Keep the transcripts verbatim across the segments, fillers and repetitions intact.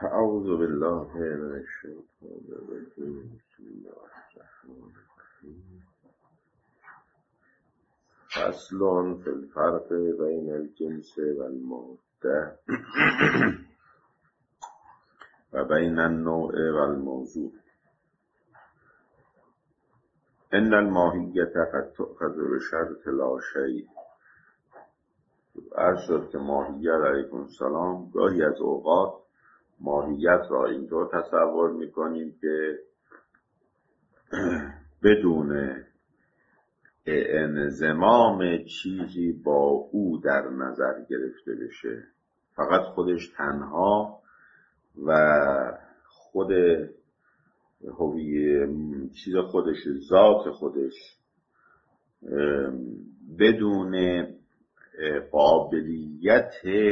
اعوذ بالله من الشیطان الرجیم. بسم الله الرحمن الرحیم. فصل فی الفرق بین الجنس و الماده و بین النوع و الموضوع. ان الماهیت قد تؤخذ بشرط لا شیء. عرض شد که ماهیت علیکم السلام گاهی از اوقات ماهیت را اینطور تصور میکنیم که بدون انضمام چیزی با او در نظر گرفته بشه، فقط خودش تنها و خود هویه چیز خودش، ذات خودش، بدون قابلیت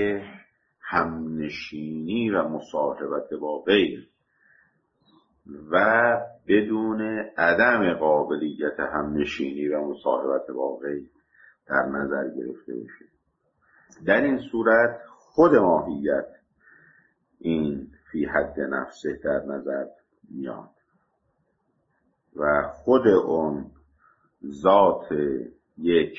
همنشینی و مصاحبت با غیر و بدون عدم قابلیت همنشینی و مصاحبت با غیر در نظر گرفته بشه. در این صورت خود ماهیت این فی حد نفسه در نظر میاد و خود اون ذات یک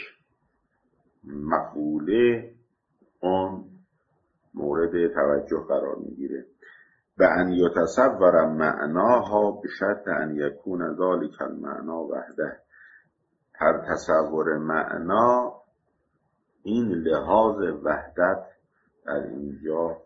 مقوله اون مورد توجه قرار میگیره. به ان یتصور معناها به شرط ان یکون ذلک المعنا وحده. هر تصور معنا این لحاظ وحدت در اینجا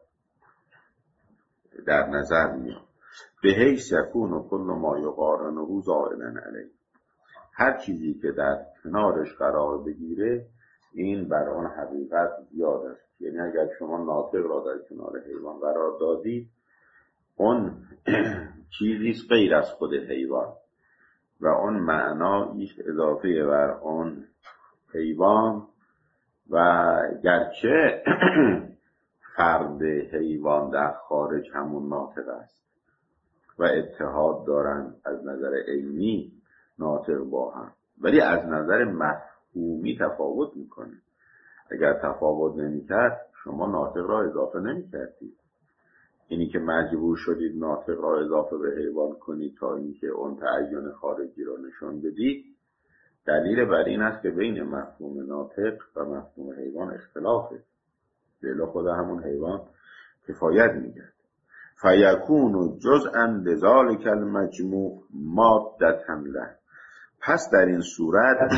در نظر میاد. به حیث یکون کل ما یقارنه زائلا علیه. هر چیزی که در کنارش قرار بگیره این بر آن حقیقت زیاد است. یعنی اگر شما ناطق را در کنار حیوان قرار دادید، اون چیزیست غیر از خود حیوان و اون معناییست اضافه بر اون حیوان و گرچه فرد حیوان در خارج همون ناطق است و اتحاد دارن از نظر علمی ناطق با هم، ولی از نظر مفهومی تفاوت میکنه. اگر تفاوت نمیکرد شما ناطق را اضافه نمیکردید. اینی که مجبور شدید ناطق را اضافه به حیوان کنید تا اینکه اون تعین خارجی را نشان بدید، دلیل بر این است که بین مفهوم ناطق و مفهوم حیوان اختلافه. بلا خود همون حیوان کفایت میکرد. فیکون جزءا لذالک المجموع مادة له. پس در این صورت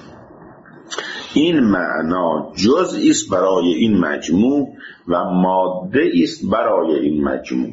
این معنا جزئی است برای این مجموع و ماده است برای این مجموع.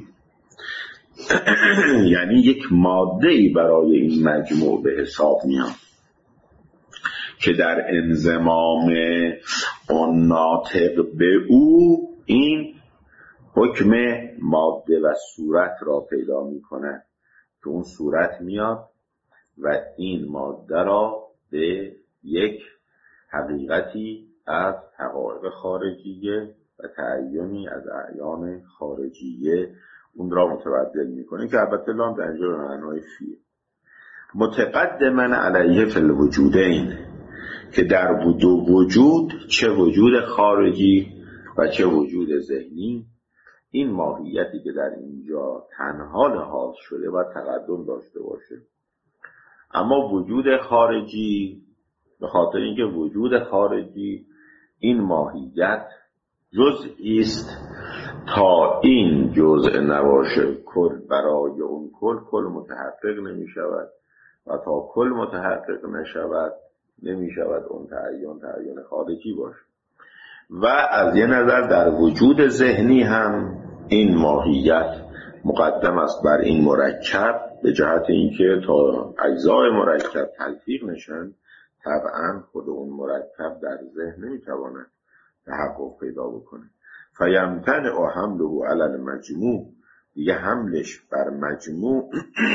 یعنی یک ماده ای برای این مجموع به حساب میاد که در انضمام اون ناطق به او این حکم ماده و صورت را پیدا میکنه که اون صورت میاد و این ماده را به یک حقیقتی از حقایق خارجیه و تعیینی از اعیان خارجیه اون را متبدل میکنه که البته لام در اینجا به معنای فیه. متقدما علیه فی الوجودین، که در دو وجود، چه وجود خارجی و چه وجود ذهنی، این ماهیتی که در اینجا تنها لحاظ شده و تقدم داشته باشه. اما وجود خارجی، به خاطر اینکه وجود خارجی این ماهیت جزئی است، تا این جزء نباشه کل برای اون کل کل متحقق نمی شود و تا کل متحقق نشود نمی شود اون تعین تعین خارجی باشه. و از یه نظر در وجود ذهنی هم این ماهیت مقدم است بر این مرکب، به جهت اینکه تا اجزای مرکب تلفیق نشن طبعا خود اون مرکب در ذهن نمیتواند تحقق پیدا بکنه. فیمتنع حمله علی المجموع، دیگه حملش بر مجموع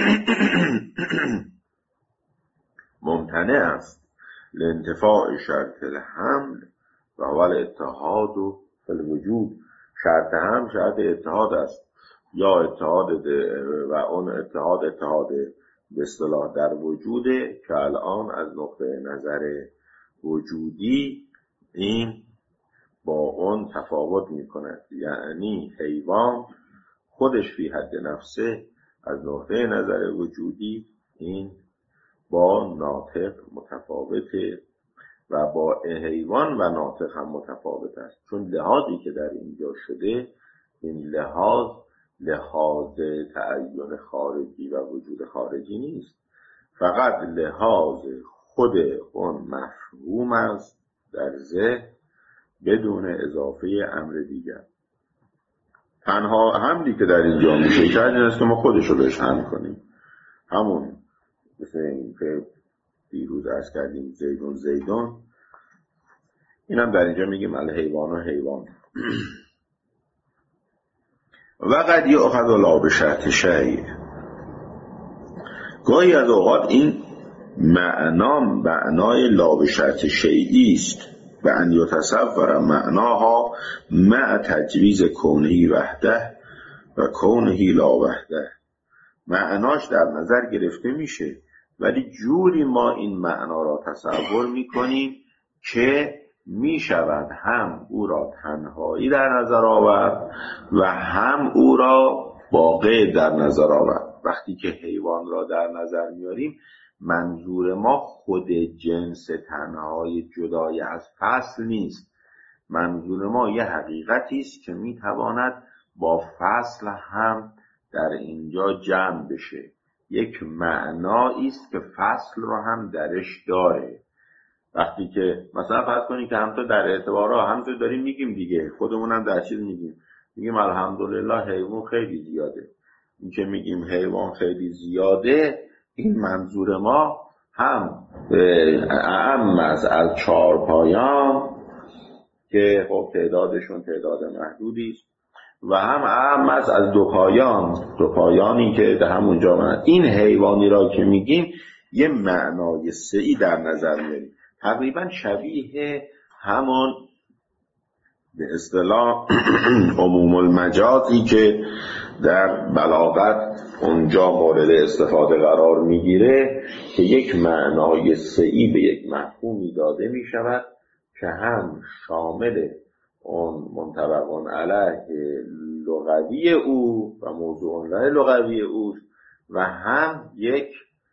ممتنع است. لانتفاع شرط الحمل و اول اتحاد و فی الوجود. شرط هم شرط اتحاد است، یا اتحاد و اون اتحاد اتحاد به اصطلاح در وجوده که الان از نقطه نظر وجودی این با اون تفاوت میکنه. یعنی حیوان خودش فی حد نفسه از نقطه نظر وجودی این با ناطق متفاوته و با حیوان و ناطق هم متفاوت است، چون لحاظی که در اینجا شده این لحاظ لحاظ تعین خارجی و وجود خارجی نیست، فقط لحاظ خود اون مفهوم است در ذهن بدون اضافه امر دیگر. تنها حملی که در اینجا میشه کرد این است که ما خودش رو بهش حمل کنیم، همون مثل این که دیروز عرض کردیم زیدون زیدون، اینم در اینجا میگیم الحیوان و حیوان. و قد یؤخذ لا بشرط شیء، گاهی از اوقات این معنا معنای لا بشرط شیئی است و ان یتصور معناها مع تجویز کونه وحده و کونه لا وحده. معناش در نظر گرفته میشه ولی جوری ما این معنا را تصور میکنیم که میشود هم او را تنهایی در نظر آورد و هم او را با غیر در نظر آورد. وقتی که حیوان را در نظر میاریم منظور ما خود جنس تنهای جدای از فصل نیست، منظور ما یه حقیقتی است که میتواند با فصل هم در اینجا جمع بشه، یک معنایی است که فصل رو هم درش داره. وقتی که مثلا فرض کنید که همونطور در اعتبارها همونطور داریم میگیم دیگه، خودمون هم در چیز میگیم میگیم الحمدلله حیوان خیلی زیاده، این که میگیم حیوان خیلی زیاده این منظور ما هم اعم از از چهار پایان که خب تعدادشون تعداد محدودی است و هم اعم از از دو پایان دو پایانی که در همونجا من این حیوانی را که میگیم یه معنای سه‌ای در نظر میاریم، تقریبا شبیه همون به اصطلاح عموم المجازی که در بلاغت اونجا مورد استفاده قرار میگیره که یک معنای سه‌ای به یک مفهومی داده میشود که هم شامل اون منطبق علیه لغوی او و موضوع لغوی او و هم یک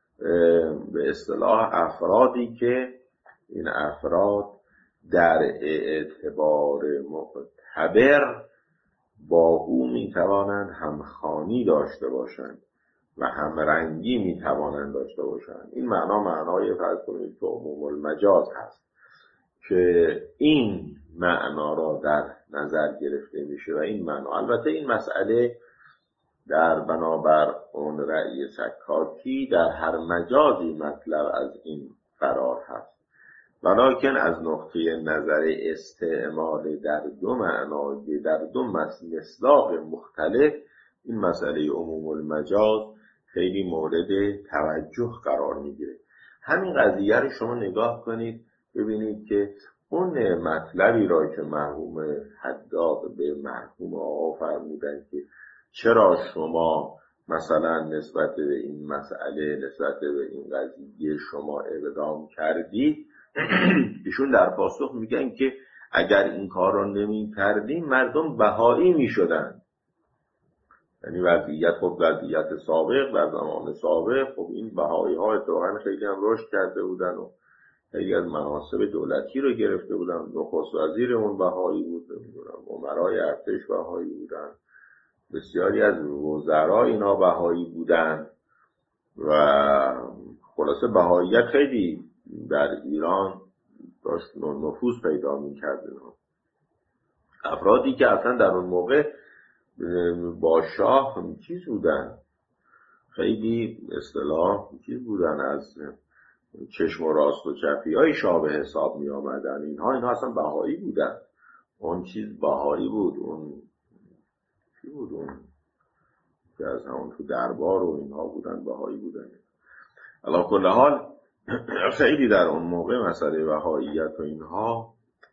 به اصطلاح افرادی که این افراد در اعتبار معتبر با او میتوانند همخوانی داشته باشند و همرنگی میتوانند داشته باشند. این معنا معنای فرض کنید تو عموم المجاز هست که این معنا را در نظر گرفته میشه و این معنا، البته این مسئله در بنابر اون رأی سکاکی در هر مجازی مطلب از این قرار هست، ولیکن از نقطه نظر استعمال در دو معنای در دو مصداق مختلف این مسئله عموم المجاز خیلی مورد توجه قرار میگیره. همین قضیه رو شما نگاه کنید ببینید که اون مطلبی را که مرحوم حداد به مرحوم آقا فرمودن که چرا شما مثلا نسبت به این مسئله نسبت به این قضیه شما اقدام کردید، ایشون در پاسخ میگن که اگر این کار را نمی کردیم مردم بهایی می شدن. یعنی وضعیت خب وضعیت سابق در زمان سابق خب این بهایی ها اتفاقا خیلی هم رشد کرده بودن و خیلی از مناصب دولتی رو گرفته بودن، نخست وزیر اون بهایی بود، امرای ارتش بهایی بودن، بسیاری از وزرا اینا بهایی بودن و خلاصه بهاییت خیلی در ایران داشت نفوذ پیدا می‌کرد. افرادی که اصلا در اون موقع با شاه چیز بودن، خیلی اصطلاح چیز بودن، از چشم و راست و چپی های شاه به حساب می آمدن. اینها اینها اصلا بهایی بودن، اون چیز بهایی بود، اون چی بود اون که از همون تو دربار و اینها بودن بهایی بودن. علی کل حال خیلی در اون موقع مسئله بهاییت و اینها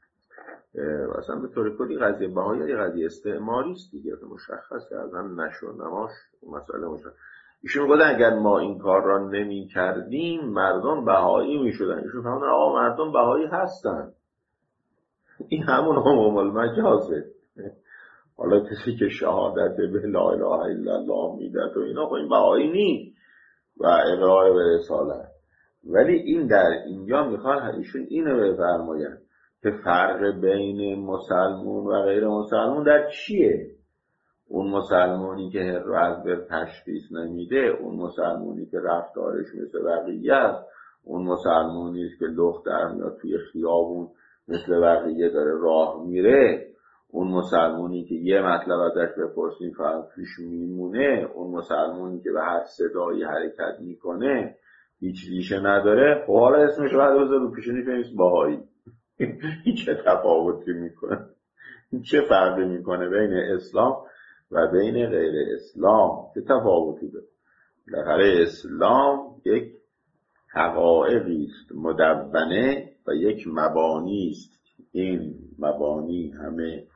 اصلا به طور کلی قضیه بهاییت قضیه استعماری است دیگه، مشخصه ازن نشو نماش مسئله مشخص. ایشون گفتن اگر ما این کار را نمی کردیم مردم بهایی می شدن. ایشون فهمدن آقا مردم بهایی هستن، این همون عموم المجازه. حالا کسی که شهادت به لا اله الا الله میده و اینا، خب این بهایی نیست و اقرار به رسالت. ولی این در اینجا میخوان ایشون اینو بفرماین که فرق بین مسلمون و غیر مسلمون در چیه؟ اون مسلمونی که هر رو از بر تشخیص نمیده، اون مسلمونی که رفتارش مثل بقیه است، اون مسلمونی که لخت در میاد توی خیابون مثل بقیه داره راه میره، اون مسلمونی که یه مطلب ازش بپرسیم فقط پیش میمونه، اون مسلمونی که به هر صدایی حرکت میکنه هیچ ریشه نداره. خب حالا اسمش رو بعد بذار رو پیشونی بنویس باهایی. این چه تفاوتی میکنه؟ چه فرقی میکنه بین اسلام و بین غیر اسلام؟ چه تفاوتی داره؟ بالاخره اسلام یک حقایقی است مدونه و یک مبانی است. این مبانی همه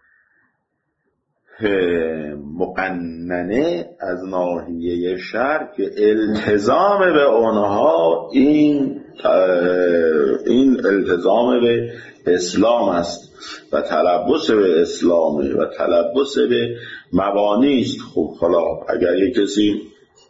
مقننه از ناحیه شرع که التزام به آنها این این التزام به اسلام است و تلبس به اسلامه و تلبس به مبانی است. خب حالا اگر یک کسی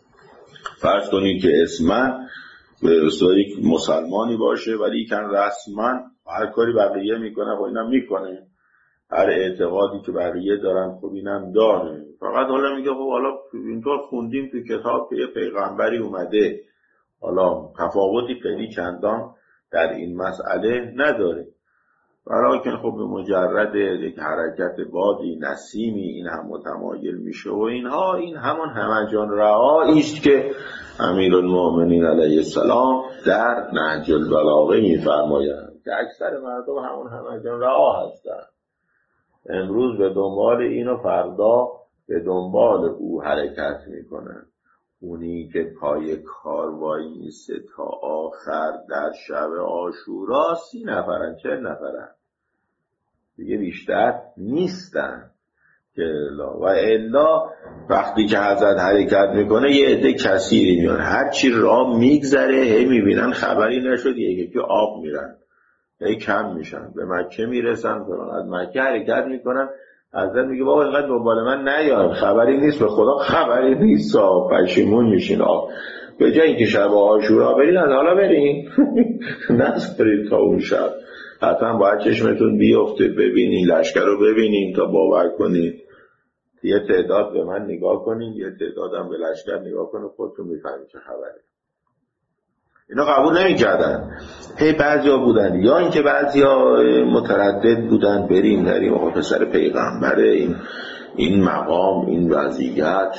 فرض کنید که اسمن به اصطلاح یک مسلمانی باشه ولی کن رسما هر کاری بقیه میکنه خب اینم میکنه، هر اعتقادی که بقیه دارن خب اینم داره، فقط حالا میگه خب حالا اینطور خوندیم تو کتاب که یه پیغمبری اومده، حالا تفاوتی خیلی چندان در این مسئله نداره. برای که خب به مجرد یک حرکت بادی نسیمی این هم متمایل میشه و اینها، این همون همجان رعایی است که امیرالمؤمنین علیه السلام در نهج البلاغه میفرمایند که اکثر مردم همون همجان رعا هستند. امروز به دنبال این و فردا به دنبال او حرکت میکنن. اونی که پای کاروایی نیست تا آخر در شب عاشورا سی نفرن چهل نفرن دیگه بیشتر نیستن که الا و الا وقتی که حضرت حرکت میکنه یه عده کثیری میان، هرچی راه میگذره هی میبینن خبری نشد یکی که آب میرن هی کم میشن، به مکه میرسن فلان، از مکه حرکت میکنن. حضرت میگه بابا اینقدر دنبال من نیار، خبری نیست، به خدا خبری نیست، پشیمون میشین. به جای اینکه شب عاشورا برین از حالا برین نذارید تا اون شب، حتما باید چشمتون بیفته ببینین، لشکر رو ببینین تا باور کنین. یه تعداد به من نگاه کنین، یه تعداد هم به لشکر نگاه کنین، خودتون میفهمید چه خبره. اینا قبول نمی کردن. هی بعضی ها بودن یا اینکه بعضی ها متردد بودن بریم نریم، آقا پسر پیغمبره، این این مقام، این وضعیت،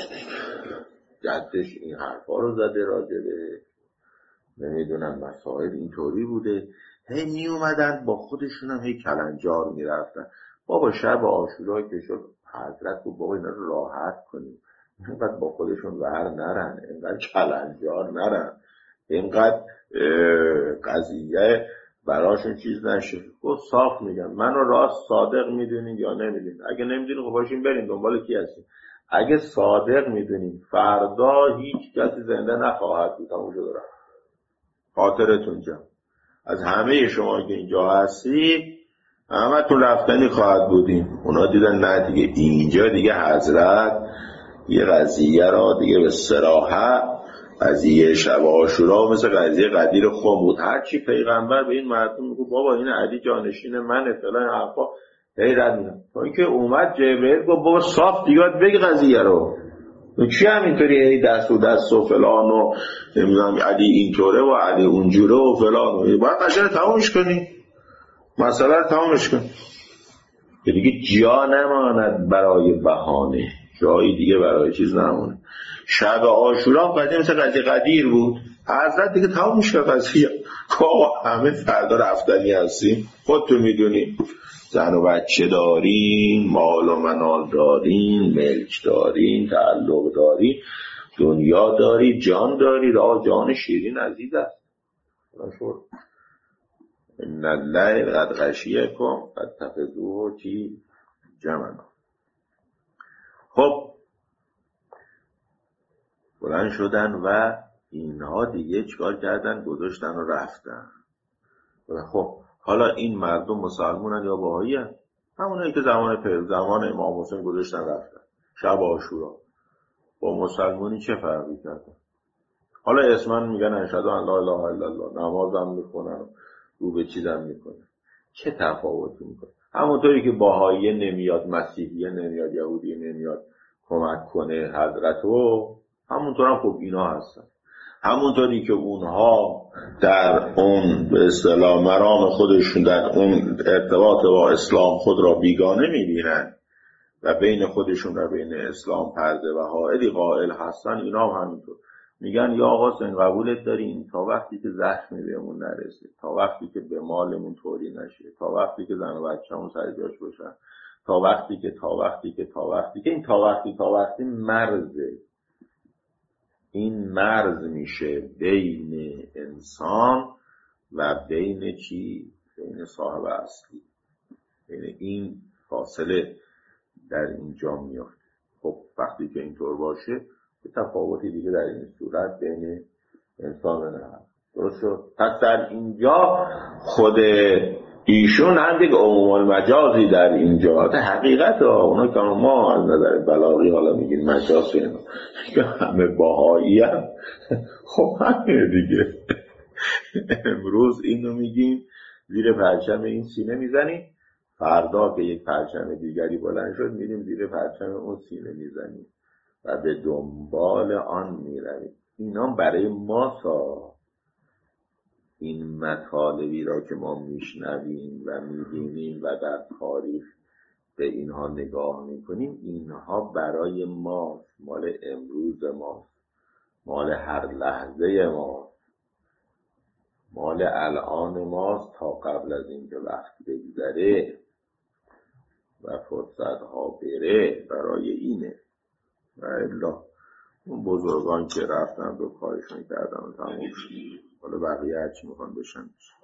جدش این حرفا رو زده راجبه، نمیدونم مسائل اینطوری بوده. هی می اومدن با خودشون هم هی کلنجار می رفتن. بابا شب عاشورا که شد حضرت بود بابا اینا رو راحت کنیم، اینقدر با خودشون ور نرن، اینقدر کلنجار نرن، اینقدر قضیه براشون چیز نشه. گفت صاف میگم منو راست صادق میدونین یا نمیدونین؟ اگه نمیدونین خب باشین برین دنبال کی هستین. اگه صادق میدونین فردا هیچ کسی زنده نخواهد بود، همون شده رفت. خاطرتون جمع از همه شما که اینجا هستی همه تون رفتنی خواهد بودیم. اونا دیدن نه دیگه اینجا دیگه حضرت یه قضیه را دیگه به صراحت، قضیه شب عاشورا مثل قضیه قدیر خم بود، هرچی پیغمبر به این مردم میگه بابا این علی جانشین منه فلان حرفا، هی رد میدن. تا اینکه اومد جبرئیل گفت بابا صاف دیگه بگی قضیه رو، چی همینطوری هی دست و دست و فلان و نمیدونم علی اینطوره و علی اونجوره و فلان و باید قشنگ تمامش کنی، مسئله رو تمامش کن که دیگه جا نماند برای بهانه، جایی دیگه برای چیز نمونه. شب عاشورا قضیه مثل قضیه قدیر بود، حضرت دیگه تمامش کرد قضیه. همه فردا رفتنی هستیم، خودتون میدونیم، زن و بچه دارین، مال و منال دارین، ملک دارین، تعلق دارین، دنیا داری، جان داری، راه جان شیرین عزیز است. ان الله قد غشیکم فاتخذوه کی جمعا. خب بلند شدن و اینها دیگه چکار کردن؟ گذاشتن و رفتن. خب حالا این مردم مسلمونن یا بهایی هستن؟ همونایی که زمان پر زمان امام حسین گذاشتن رفتن شب عاشورا، با مسلمانی چه فرقی کردن؟ حالا اسمن میگن اشهد ان لا اله الا الله، نمازم میکنن، رو به چیزم میکنن، چه تفاوتی میکنه؟ همونطوری که باهایی نمیاد، مسیحیه نمیاد، یهودی نمیاد کمک کنه حضرتو، همونطور هم خب اینا هستن. همونطوری که اونها در اون به اصطلاح مرام خودشون در اون ارتباط با اسلام خود را بیگانه میبینن و بین خودشون و بین اسلام پرده و حائلی قائل هستن، اینا هم همینطور میگن یا آقا حسین قبولت داریم تا وقتی که زخمی بهمون نرسه، تا وقتی که به مالمون طوری نشه، تا وقتی که زن و بچه‌مون سر جاش باشن، تا وقتی که تا وقتی که تا وقتی که این تا وقتی تا وقتی مرزه. این مرز میشه بین انسان و بین چی؟ بین صاحب اصلی. بین این فاصله در اینجا میافته. خب وقتی که اینطور باشه به تفاوتی دیگه در این صورت بین انسان و نه. درست شد؟ پس در اینجا خود ایشون هم دیگه عموم المجازی در اینجا ده حقیقت ها. اونا که ما از نظر بلاغی حالا میگیم مجاز اینا که همه باهایی هم خب همه دیگه امروز اینو میگیم زیر پرچم این سینه میزنیم، فردا که یک پرچم دیگری بلند شد میریم زیر پرچم اون سینه میزنیم و به دنبال آن میرویم. اینا برای ما سا این مطالبی را که ما میشنویم و میبینیم و در تاریخ به اینها نگاه میکنیم، اینها برای ما، مال امروز ما، مال هر لحظه ما، مال الان ماست تا قبل از اینکه وقت بگذره و فرصت ها بره. برای اینه و الا اون بزرگان که رفتن به کارشون کردن و تمام شد، حالا بقیه هرچی میخوان بشن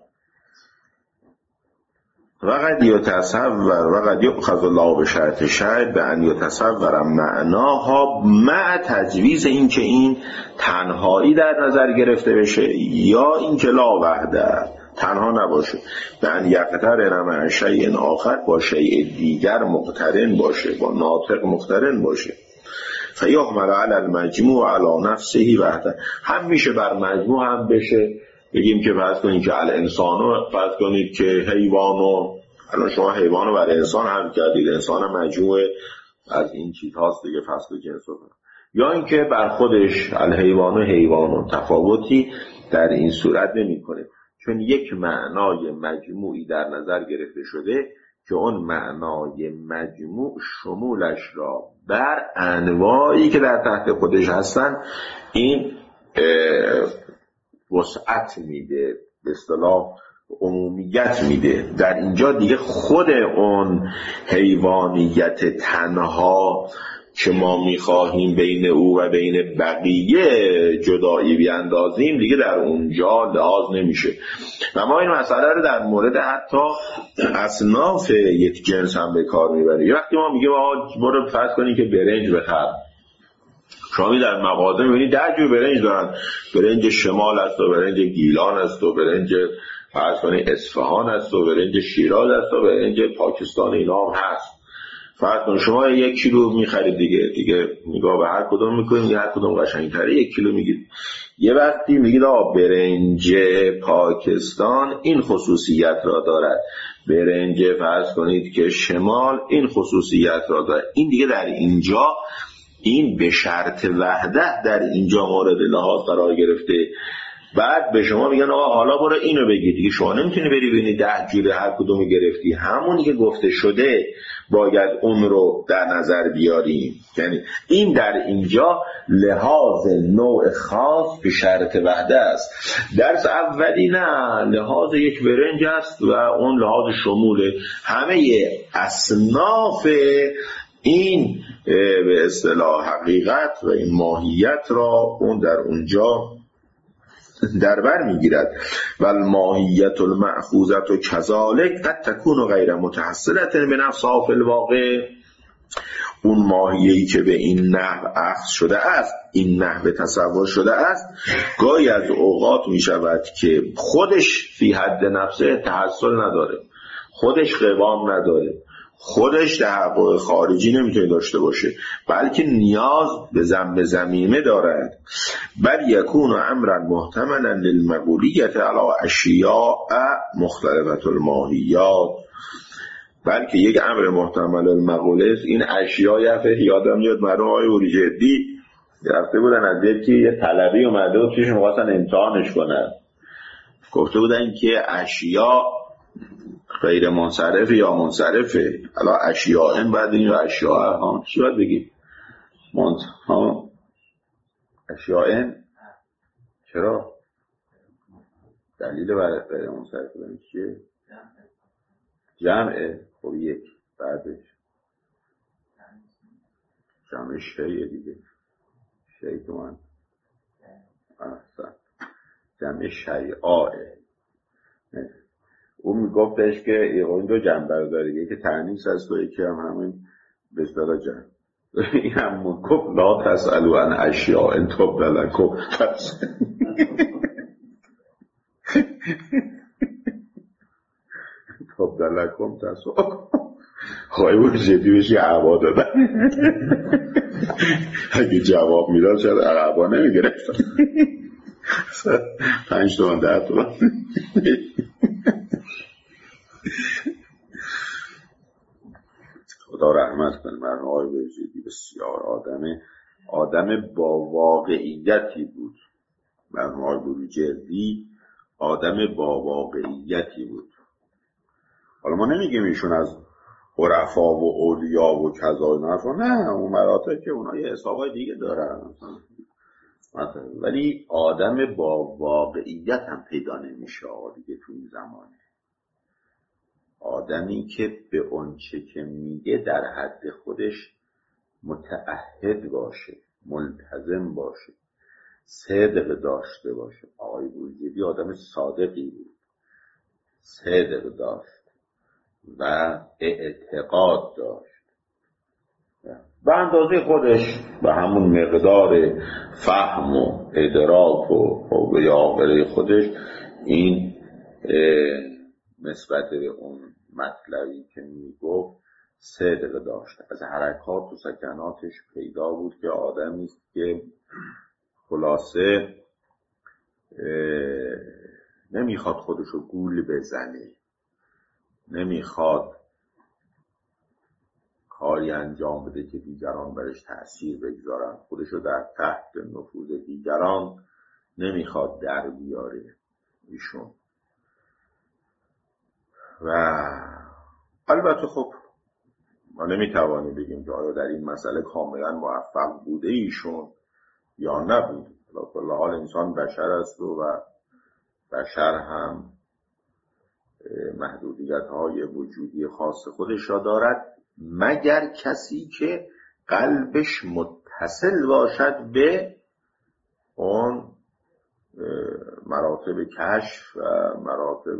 وقد یتصور وقد یؤخذ الله به شرط شرط به ان یتصور معناها مع تجویز این که این تنهایی در نظر گرفته بشه یا این که لا وحده تنها نباشه، به ان یقترن مع شیء آخر با شیء دیگر مقترن باشه، با ناطق مقترن باشه. فیحمل علی المجموع علی نفسه وحده، هم میشه بر مجموع هم بشه بگیم که فرض کنید که الانسانو فرض کنید که حیوانو، الان شما حیوانو برای انسان هم کردید، انسان مجموع از این چیز هاست دیگه، فصل جنس رو، یا اینکه بر خودش الحیوانو حیوانو تفاوتی در این صورت نمی کنه، چون یک معنای مجموعی در نظر گرفته شده که اون معنای مجموع شمولش را بر انواعی که در تحت خودش هستن این وسعت میده، به اصطلاح عمومیت میده. در اینجا دیگه خود اون حیوانیت تنها که ما میخواهیم بین او و بین بقیه جدایی بیاندازیم دیگه در اونجا لحاظ نمیشه. و ما این مسئله رو در مورد حتی اصناف یک جنس هم به کار میبریم. وقتی ما میگیم آقا برو فرض کنی که برنج بخر، شما در مغازه میبینید ده جور برنج دارن، برنج شمال است و برنج گیلان است و برنج فرض کنید اصفهان است و برنج شیراز است و برنج پاکستان، اینا هم هست. فرض کنید شما یک کیلو میخرید دیگه دیگه نگاه به هر کدوم میکنید، هر کدوم قشنگ‌تره یک کیلو میگید. یه وقتی میگید آقا برنج پاکستان این خصوصیت را دارد، برنج فرض کنید که شمال این خصوصیت را دارد، این دیگه در اینجا این به شرط وحده در اینجا مورد لحاظ قرار گرفته. بعد به شما میگن آقا حالا برو اینو بگی دیگه، شما نمیتونی بری ببینی ده جوره هر کدومی گرفتی، همونی که گفته شده باید اون رو در نظر بیاریم. یعنی این در اینجا لحاظ نوع خاص به شرط وحده است. درس اولی نه، لحاظ یک برنج است و اون لحاظ شمول همه اصناف این به اصطلاح حقیقت و این ماهیت را اون در اونجا در بر میگیرد. و الماهیت المأخوذت و کذالک قد تکون غیر متحصلت به نفسها فی الواقع، اون ماهیه‌ای که به این نحو اخذ شده است، این نحو تصور شده است، گاهی از اوقات می شود که خودش فی حد نفسه تحصل نداره، خودش قوام نداره، خودش تحقق خارجی نمیتونه داشته باشه، بلکه نیاز به ذم ضمیمه دارد. بل یکون امرا محتملا للمقولیت علی اشیاء مختلفة الماهیات، بلکه یک امر محتمل المقوله است. این اشیاء فقه یادم میاد مرحوم آقای بروجردی رفته بودن از یکی یه طلبی اومده بود پیش می‌خواستن امتحانش کنن، گفته بودن که اشیاء غیر منصرف یا منصرفه. حالا اشیاء این بعد این اشیاء ها چی باید بگیم؟ منت ها اشیاء این چرا؟ دلیل برای غیر منصرف بودن چیه؟ جمعه. خب یک بعدش جمع شیعه دیگه، شیعه تو من احسن جمع شیعه. اون میگفتش که این دو جنبه رو داره، یکی تأنیث هست و یکی هم همین به اصطلاح جمع. این هم گفت لا تسألوا عن اشیاء ان تبد لکم تبد لکم تسؤالکم. خواهی بود جدی بشی عبا دادن. اگه جواب میداد شاید عبا نمیگرفتن. پنج تومن ده تومن. خدا رحمت کنه مرحوم آقای بروجردی، بسیار آدم آدم با واقعیتی بود. مرحوم آقای بروجردی آدم با واقعیتی بود. حالا ما نمیگیم ایشون از عرفا و اولیا و کذا و نفا، نه اون مراتب که اونها یه حسابای دیگه دارن مثلا، ولی آدم با واقعیت هم پیدا نمیشه دیگه تو این زمانه. آدمی که به اون چه که میگه در حد خودش متعهد باشه، ملتزم باشه، صدق داشته باشه. آقای بروجردی آدم صادقی بود، صدق داشت و اعتقاد داشت به اندازه خودش، به همون مقدار فهم و ادراک و یا آخره خودش این نسبت به اون مطلبی که میگفت صدق داشت. از حرکات و سکناتش پیدا بود که آدمی است که خلاصه نمیخواد خودشو گول بزنه، نمیخواد کاری انجام بده که دیگران برش تأثیر بگذارن، خودشو در تحت نفوذ دیگران نمیخواد در بیاره ایشون. و البته خب ما نمیتوانیم بگیم که آیا در این مسئله کاملا موفق بوده ایشون یا نبود. به کل حال انسان بشر است و بشر هم محدودیت های وجودی خاص خودش را دارد، مگر کسی که قلبش متصل باشد به اون مراتب کشف و مراتب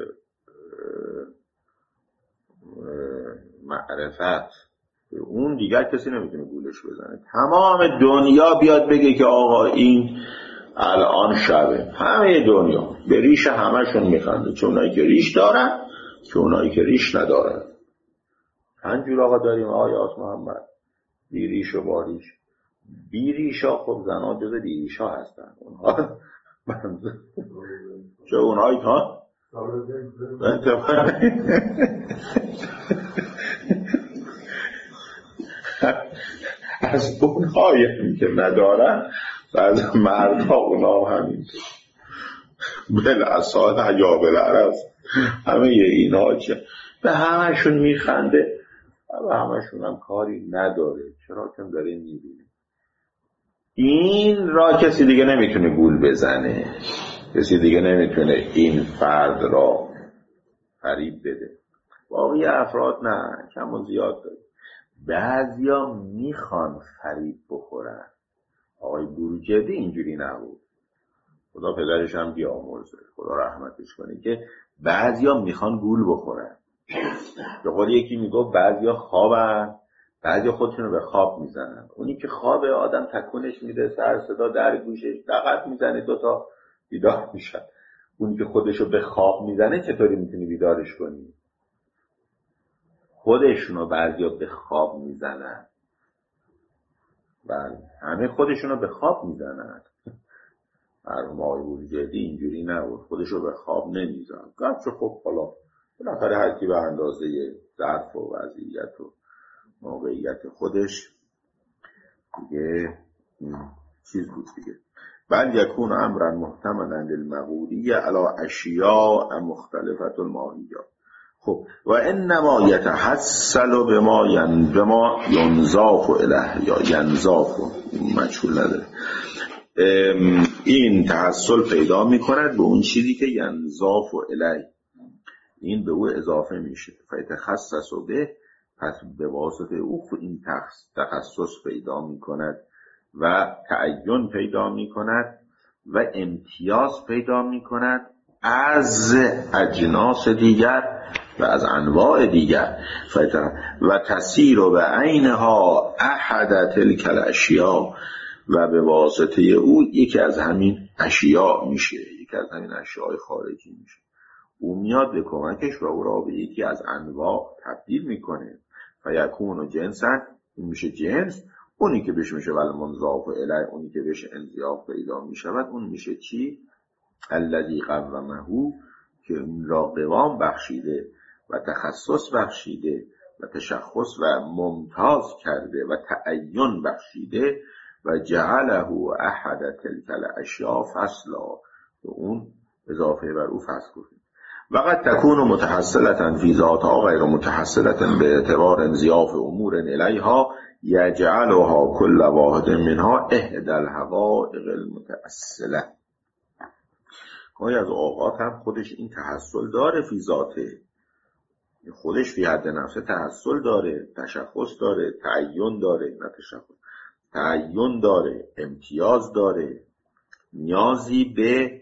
معرفت. اون دیگر کسی نمیتونه گولش بزنه. تمام دنیا بیاد بگه که آقا این الان شبه، همه دنیا به ریش همشون میخنده، چه اونایی که ریش دارن چه اونایی که ریش ندارن. پنجور آقا داریم آیات محمد، بی ریش و با ریش. بی ریش ها خب زنها جز بی ریش ها هستن، اونها چه اونهایی ها از اونهایی که ندارن و از مردها اونها همین بلعصاد یا بلعرز همه اینا که به همشون میخنده و به همشون هم کاری نداره. چرا؟ چون داره میبینه. این را کسی دیگه نمیتونه گول بزنه، کسی دیگه نمیتونه این فرد را فریب بده. باقی افراد نه، کم و زیاد داره. بعضیا میخوان فریب بخورن. آقای بروجردی اینجوری نبود، خدا پدرش هم بیامرزه، خدا رحمتش کنه، که بعضیا میخوان گول بخورن. به قول یکی میگفت بعضیا خوابن، بعضیا خودشونو به خواب میزنن. اونی که خواب آدم تکونش میده، سر صدا در گوشش دقت میزنه، دوتا بیدار میشن. اونی که خودشو به خواب میزنه چطوری میتونی بیدارش کنی؟ خودشونو بعضیا به خواب میزنن. بله همه خودشونو به خواب میزنن. مرحوم آقای بروجردی اینجوری نبود، خودشو به خواب نمیزن. گرچه خب حالا بالاخره هر کی به اندازه ظرف و وضعیت و موقعیت خودش دیگه چیز بود دیگه. بل یکون امرا محتملا للمقولی علی اشیاء مختلفة الماهیات. خب و انما یتحصل بما ین بما ینضاف الیه یا ینضاف مجهول نداره، این تحصل پیدا میکند به اون چیزی که ینضاف الیه، این به او اضافه میشه. فیتخصص به، پس به واسطه او این تخصص پیدا میکند و تعین پیدا میکند و امتیاز پیدا میکند از اجناس دیگر و از انواع دیگر. و تسیر به عینها احد تلک الاشیاء، و به واسطه او یکی از همین اشیاء میشه، یکی از همین اشیاء خارجی میشه. او میاد به کمکش و او را به یکی از انواع تبدیل میکنه. فیکون و جنسن، این میشه جنس. اونی که بهش میشه ول منضاف الیه، اونی که بهش انضیاف پیدا میشود، اون میشه چی؟ الذی قومه، که اون را قوام بخشیده و تخصص بخشیده و تشخص و ممتاز کرده و تعین بخشیده و جعله احد تلک الاشیاء فصلا، و اون اضافه بر او فصل کنید. وقد تكون متحصلة فی ذاتها غیر متحصلة به اعتبار انضیاف امور الیها یجعلها کل واحد منها احدى الحقائق المتأصله. گاهی از اوقات هم خودش این تحصل داره فی ذاته، خودش فی حد نفسه تحصل داره، تشخص داره، تعین داره، نه تشخص، تعین داره، امتیاز داره، نیازی به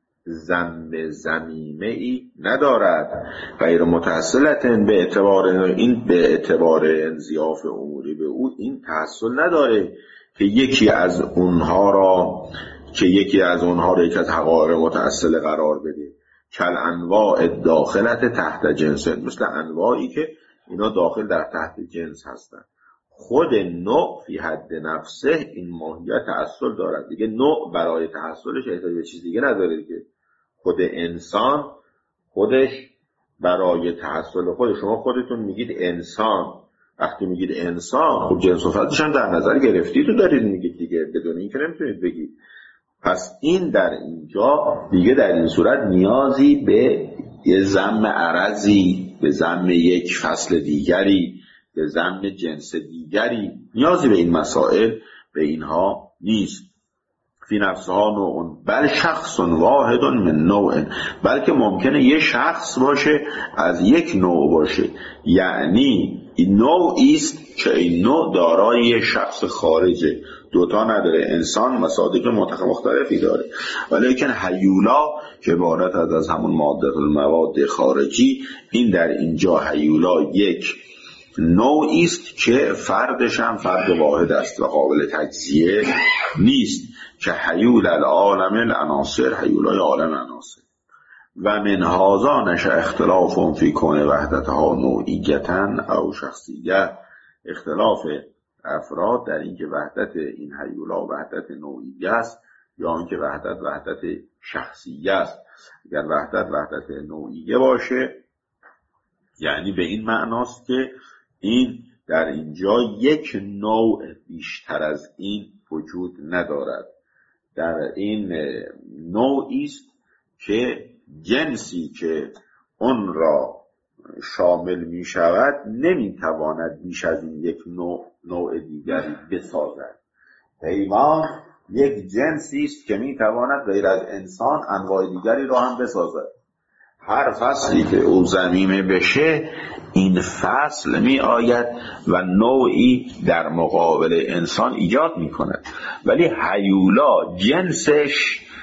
ذم ضمیمه ای ندارد. غیر متحصلتن به اعتبار این، به اعتبار انضیاف اموری به او این تحصل نداره که یکی از اونها را که یکی از اونها را یک از حقایق متأصله قرار بده. کل انواع داخلت تحت جنس، مثل انواعی که اینا داخل در تحت جنس هستن. خود نوع فی حد نفسه این ماهیت تحصل دارد دیگه. نوع برای تحصلش احتیاج به چیز دیگه نداره دیگه. خود انسان خودش برای تحصل خود، شما خودتون میگید انسان، وقتی میگید انسان خب جنس و فردش هم در نظر گرفتید و دارید میگید دیگه، بدون این که نمیتونید بگید. پس این در اینجا دیگه در این صورت نیازی به یه ضم عرضی، به ضم یک فصل دیگری، به ضم جنس دیگری، نیازی به این مسائل به اینها نیست. فی نفسها نوع بل شخص واحد من نوع، بلکه ممکنه یه شخص باشه از یک نوع باشه، یعنی این نوعی است که این نوع دارای شخص خارجه، دوتا نداره. انسان مصادیق مختلفی داره، ولیکن هیولا که عبارت از از همون ماده المواد خارجی، این در اینجا هیولا یک نوعی است که فردش هم فرد واحد است و قابل تجزیه نیست، که حیول العالم العناصر، حیولای عالم عناصر. و من هذا نشأ اختلاف فی کون وحدتها نوعیتا او شخصیت، اختلاف افراد در اینکه وحدت این حیولا وحدت نوعی است یا اینکه وحدت وحدت شخصیه است. اگر وحدت وحدت نوعیه باشه یعنی به این معناست که این در اینجا یک نوع بیشتر از این وجود ندارد، در این نوعی است که جنسی که اون را شامل می شود نمی تواند بیش از این یک نوع نوع دیگری بسازد. حیوان یک جنسی است که می تواند غیر از انسان انواع دیگری را هم بسازد. هر فصلی که او ضمیمه بشه این فصل می آید و نوعی در مقابل انسان ایجاد می کند. ولی هیولا جنسش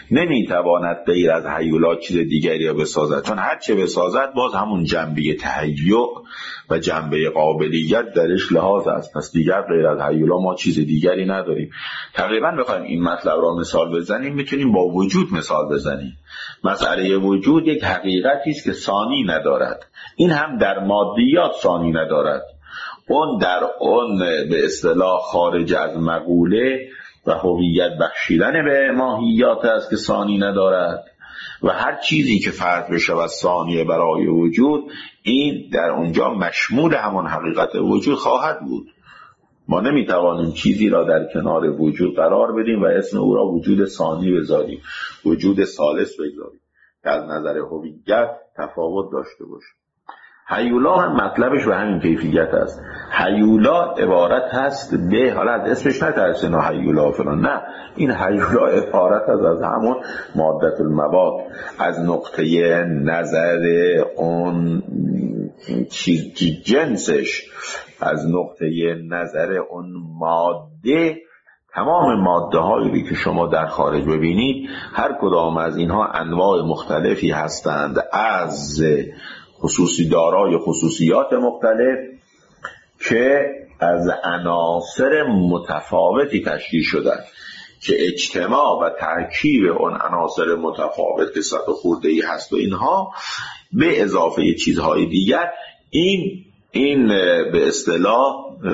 نمیتواند غیر از هیولا چیز دیگری را بسازد، چون هر چه بسازد باز همون جنبه تهیع و جنبه قابلیت درش لحاظ است. پس دیگر غیر از هیولا ما چیز دیگری نداریم. تقریبا بخوایم این مطلب را مثال بزنیم میتونیم با وجود مثال بزنیم. مسئله وجود یک حقیقتی است که ثانی ندارد. این هم در مادیات ثانی ندارد. اون در اون به اصطلاح خارج از مقوله و هویت بخشیدن به ماهیات است که ثانی ندارد و هر چیزی که فرض بشه و ثانی برای وجود، این در اونجا مشمول همان حقیقت وجود خواهد بود. ما نمیتوانیم چیزی را در کنار وجود قرار بدیم و اسم او را وجود ثانی بذاریم، وجود ثالث بذاریم که از نظر هویت تفاوت داشته باشه. هیولا هم مطلبش به همین کیفیت است. هیولا عبارت هست به، حالا از اسمش نترسین هیولا فلان، نه، این هیولا عبارت هست از همون مادت المواد، از نقطه نظر اون چیز جنسش، از نقطه نظر اون ماده. تمام ماده هایی که شما در خارج ببینید هر کدام از اینها انواع مختلفی هستند، از خصوصی دارای خصوصیات مختلف که از عناصر متفاوتی تشکیل شدند که اجتماع و ترکیب اون عناصر متفاوت که صد خورده‌ای هست و اینها به اضافه چیزهای دیگر این این به اصطلاح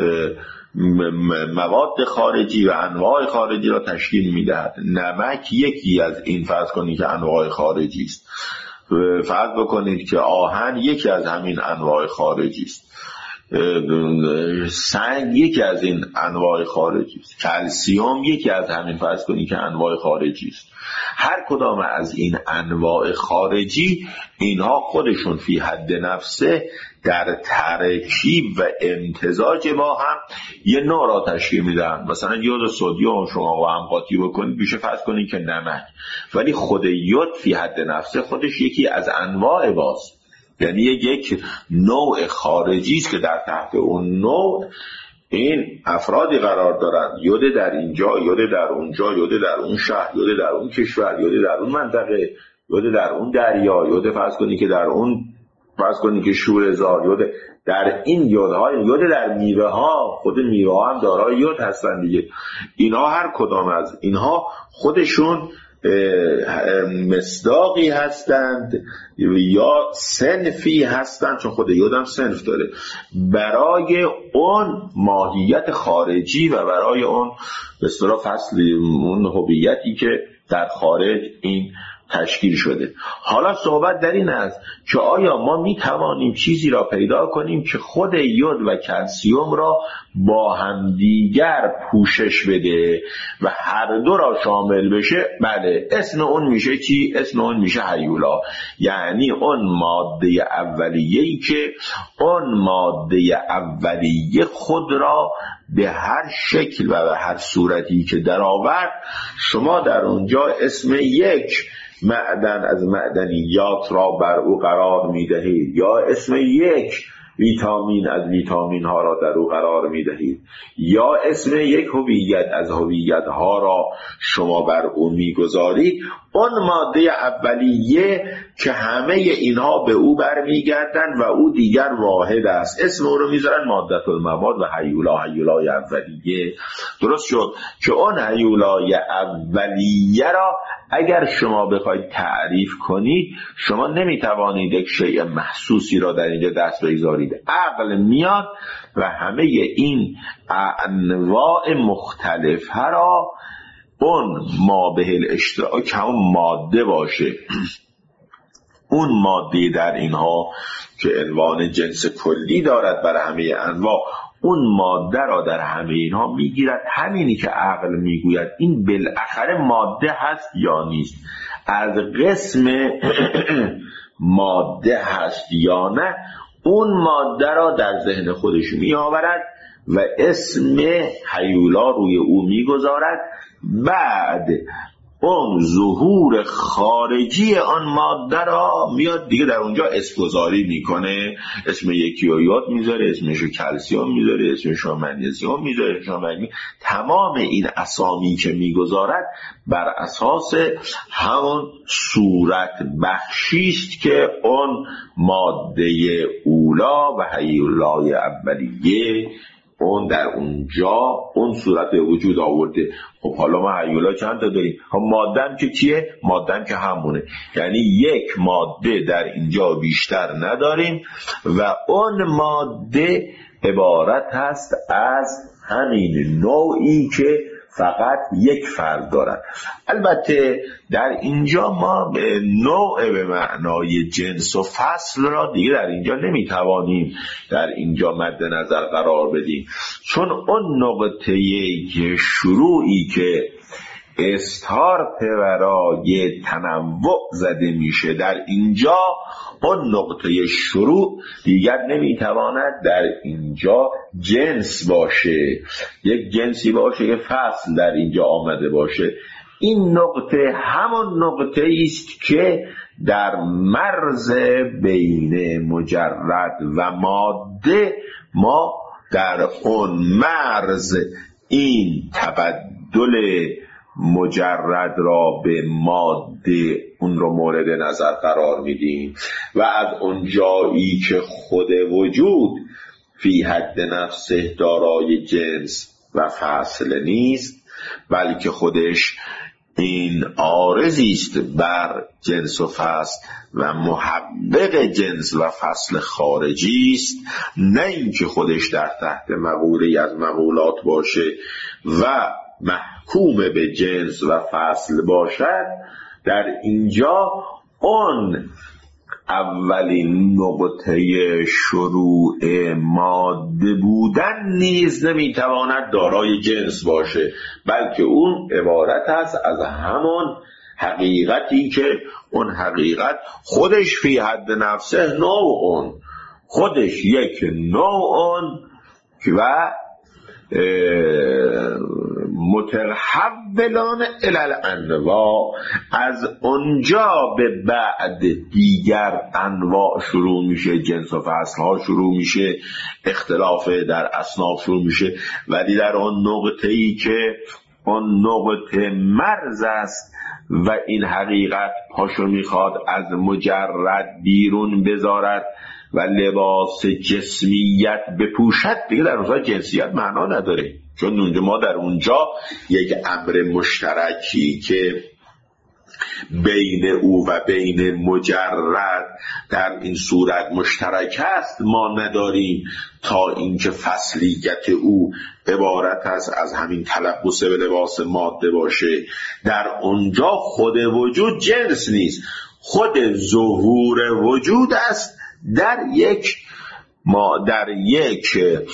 مواد خارجی و انواع خارجی را تشکیل میدهد. نمک یکی از این فرض کنید که انواع خارجی است. فرض بکنید که آهن یکی از همین انواع خارجی است. سنگ یکی از این انواع خارجی است. کلسیم یکی از همین فرض کنید که انواع خارجی است. هر کدام از این انواع خارجی اینها خودشون فی حد نفسه در ترکیب و امتزاج با هم یه نوع را تشکیل میدن. مثلا یود سدیم شما با هم قاطی بکنید میشه فرض کنید که نمک، ولی خود یود فی حد نفسه خودش یکی از انواع باز، یعنی یک نوع خارجی است که در تحت اون نوع این افرادی قرار دارند. یود در اینجا، یود در اونجا، یود در اون شهر، یود در اون کشور، یود در اون منطقه، یود در اون دریا، یود فرض کنید که در اون فرض کنید که شوره‌زار، یود در این یودهای، یود در میوه ها، خود میوه ها هم دارای یود هستند دیگه. اینها هر کدام از اینها خودشون مصداقی هستند یا صنفی هستند، چون خود یود هم صنف داره، برای اون ماهیت خارجی و برای اون به اصطلاح فصل اون هویتی که در خارج این تشکیل شده. حالا صحبت در این است که آیا ما می توانیم چیزی را پیدا کنیم که خود یود و کلسیم را با همدیگر پوشش بده و هر دو را شامل بشه؟ بله. اسم اون میشه چی؟ اسم اون میشه هیولا، یعنی اون ماده اولیه‌ای که اون ماده اولیه خود را به هر شکل و به هر صورتی که در آورد شما در اونجا اسم یک معدن از معدنیات را بر او قرار می دهید، یا اسم یک ویتامین از ویتامین ها را در او قرار می دهید، یا اسم یک هویت از هویت ها را شما بر او می گذارید. اون ماده اولیه که همه اینها به او برمیگردند و او دیگر واحد است، اسم او رو میذارن مادت المواد و هیولا، هیولای اولیه. درست شد که اون هیولای اولیه را اگر شما بخواید تعریف کنید شما نمیتوانید یک شیء محسوسی را در اینجا دست بگذارید. عقل میاد و همه این انواع مختلف را اون ما به الاشتراک همون ماده باشه، اون ماده در اینها که عنوان جنس کلی دارد برای همه انواع، اون ماده را در همه اینها میگیرد. همینی که عقل میگوید این بالاخره ماده هست یا نیست، از قسم ماده هست یا نه، اون ماده را در ذهن خودش میآورد و اسم هیولا روی او میگذارد. بعد اون ظهور خارجی آن ماده را میاد دیگه در اونجا اسمگذاری میکنه، اسم یکی رو یاد میذاره، اسمشو کلسیوم میذاره، اسمشو منیزیم میذاره، اسمشو منیزیم. تمام این اسامی که میگذارد بر اساس همون صورت بخشیست که اون ماده اولا و هیولای اولیه اون در اونجا اون صورت به وجود آورده. خب حالا ما هیولا چند تا داریم؟ خب ماده‌ام که چیه؟ ماده‌ام که همونه، یعنی یک ماده در اینجا بیشتر نداریم و اون ماده عبارت هست از همین نوعی که فقط یک فرد دارد. البته در اینجا ما به نوع به معنای جنس و فصل را دیگه در اینجا نمیتوانیم در اینجا مد نظر قرار بدیم، چون اون نقطه شروعی که استارت برای تنوع زده میشه در اینجا، اون نقطه شروع دیگر نمیتواند در اینجا جنس باشه، یک جنسی باشه که فصل در اینجا آمده باشه. این نقطه همون نقطه است که در مرز بین مجرد و ماده ما در اون مرز این تبدل مجرد را به ماده اون رو مورد نظر قرار میدیم و از اون جایی که خود وجود فی حد نفسه دارای جنس و فصل نیست، بلکه خودش این عارضی است بر جنس و فصل و محقق جنس و فصل خارجی است، نه اینکه خودش در تحت مقوله از مقولات باشه و محکوم به جنس و فصل باشد. در اینجا اون اولین نقطه شروع ماده بودن نیز نمیتواند دارای جنس باشه، بلکه اون عبارت است از همون حقیقتی که اون حقیقت خودش فی حد نفسه نوع اون خودش یک نوع اون و متحولان الی الانواع، از اونجا به بعد دیگر انواع شروع میشه، جنس و فصل ها شروع میشه، اختلاف در اصناف شروع میشه، ولی در اون نقطه‌ای که اون نقطه مرز است و این حقیقت پاشو میخواد از مجرد بیرون بذارد و لباس جسمیت بپوشد، دیگه در اونجا جنسیت معنا نداره، چون اونجا ما در اونجا یک امر مشترکی که بین او و بین مجرد در این صورت مشترک است ما نداریم، تا اینکه فصلیت او عبارت است از همین تلبس به لباس ماده باشه. در اونجا خود وجود جنس نیست، خود ظهور وجود است در یک ما در یک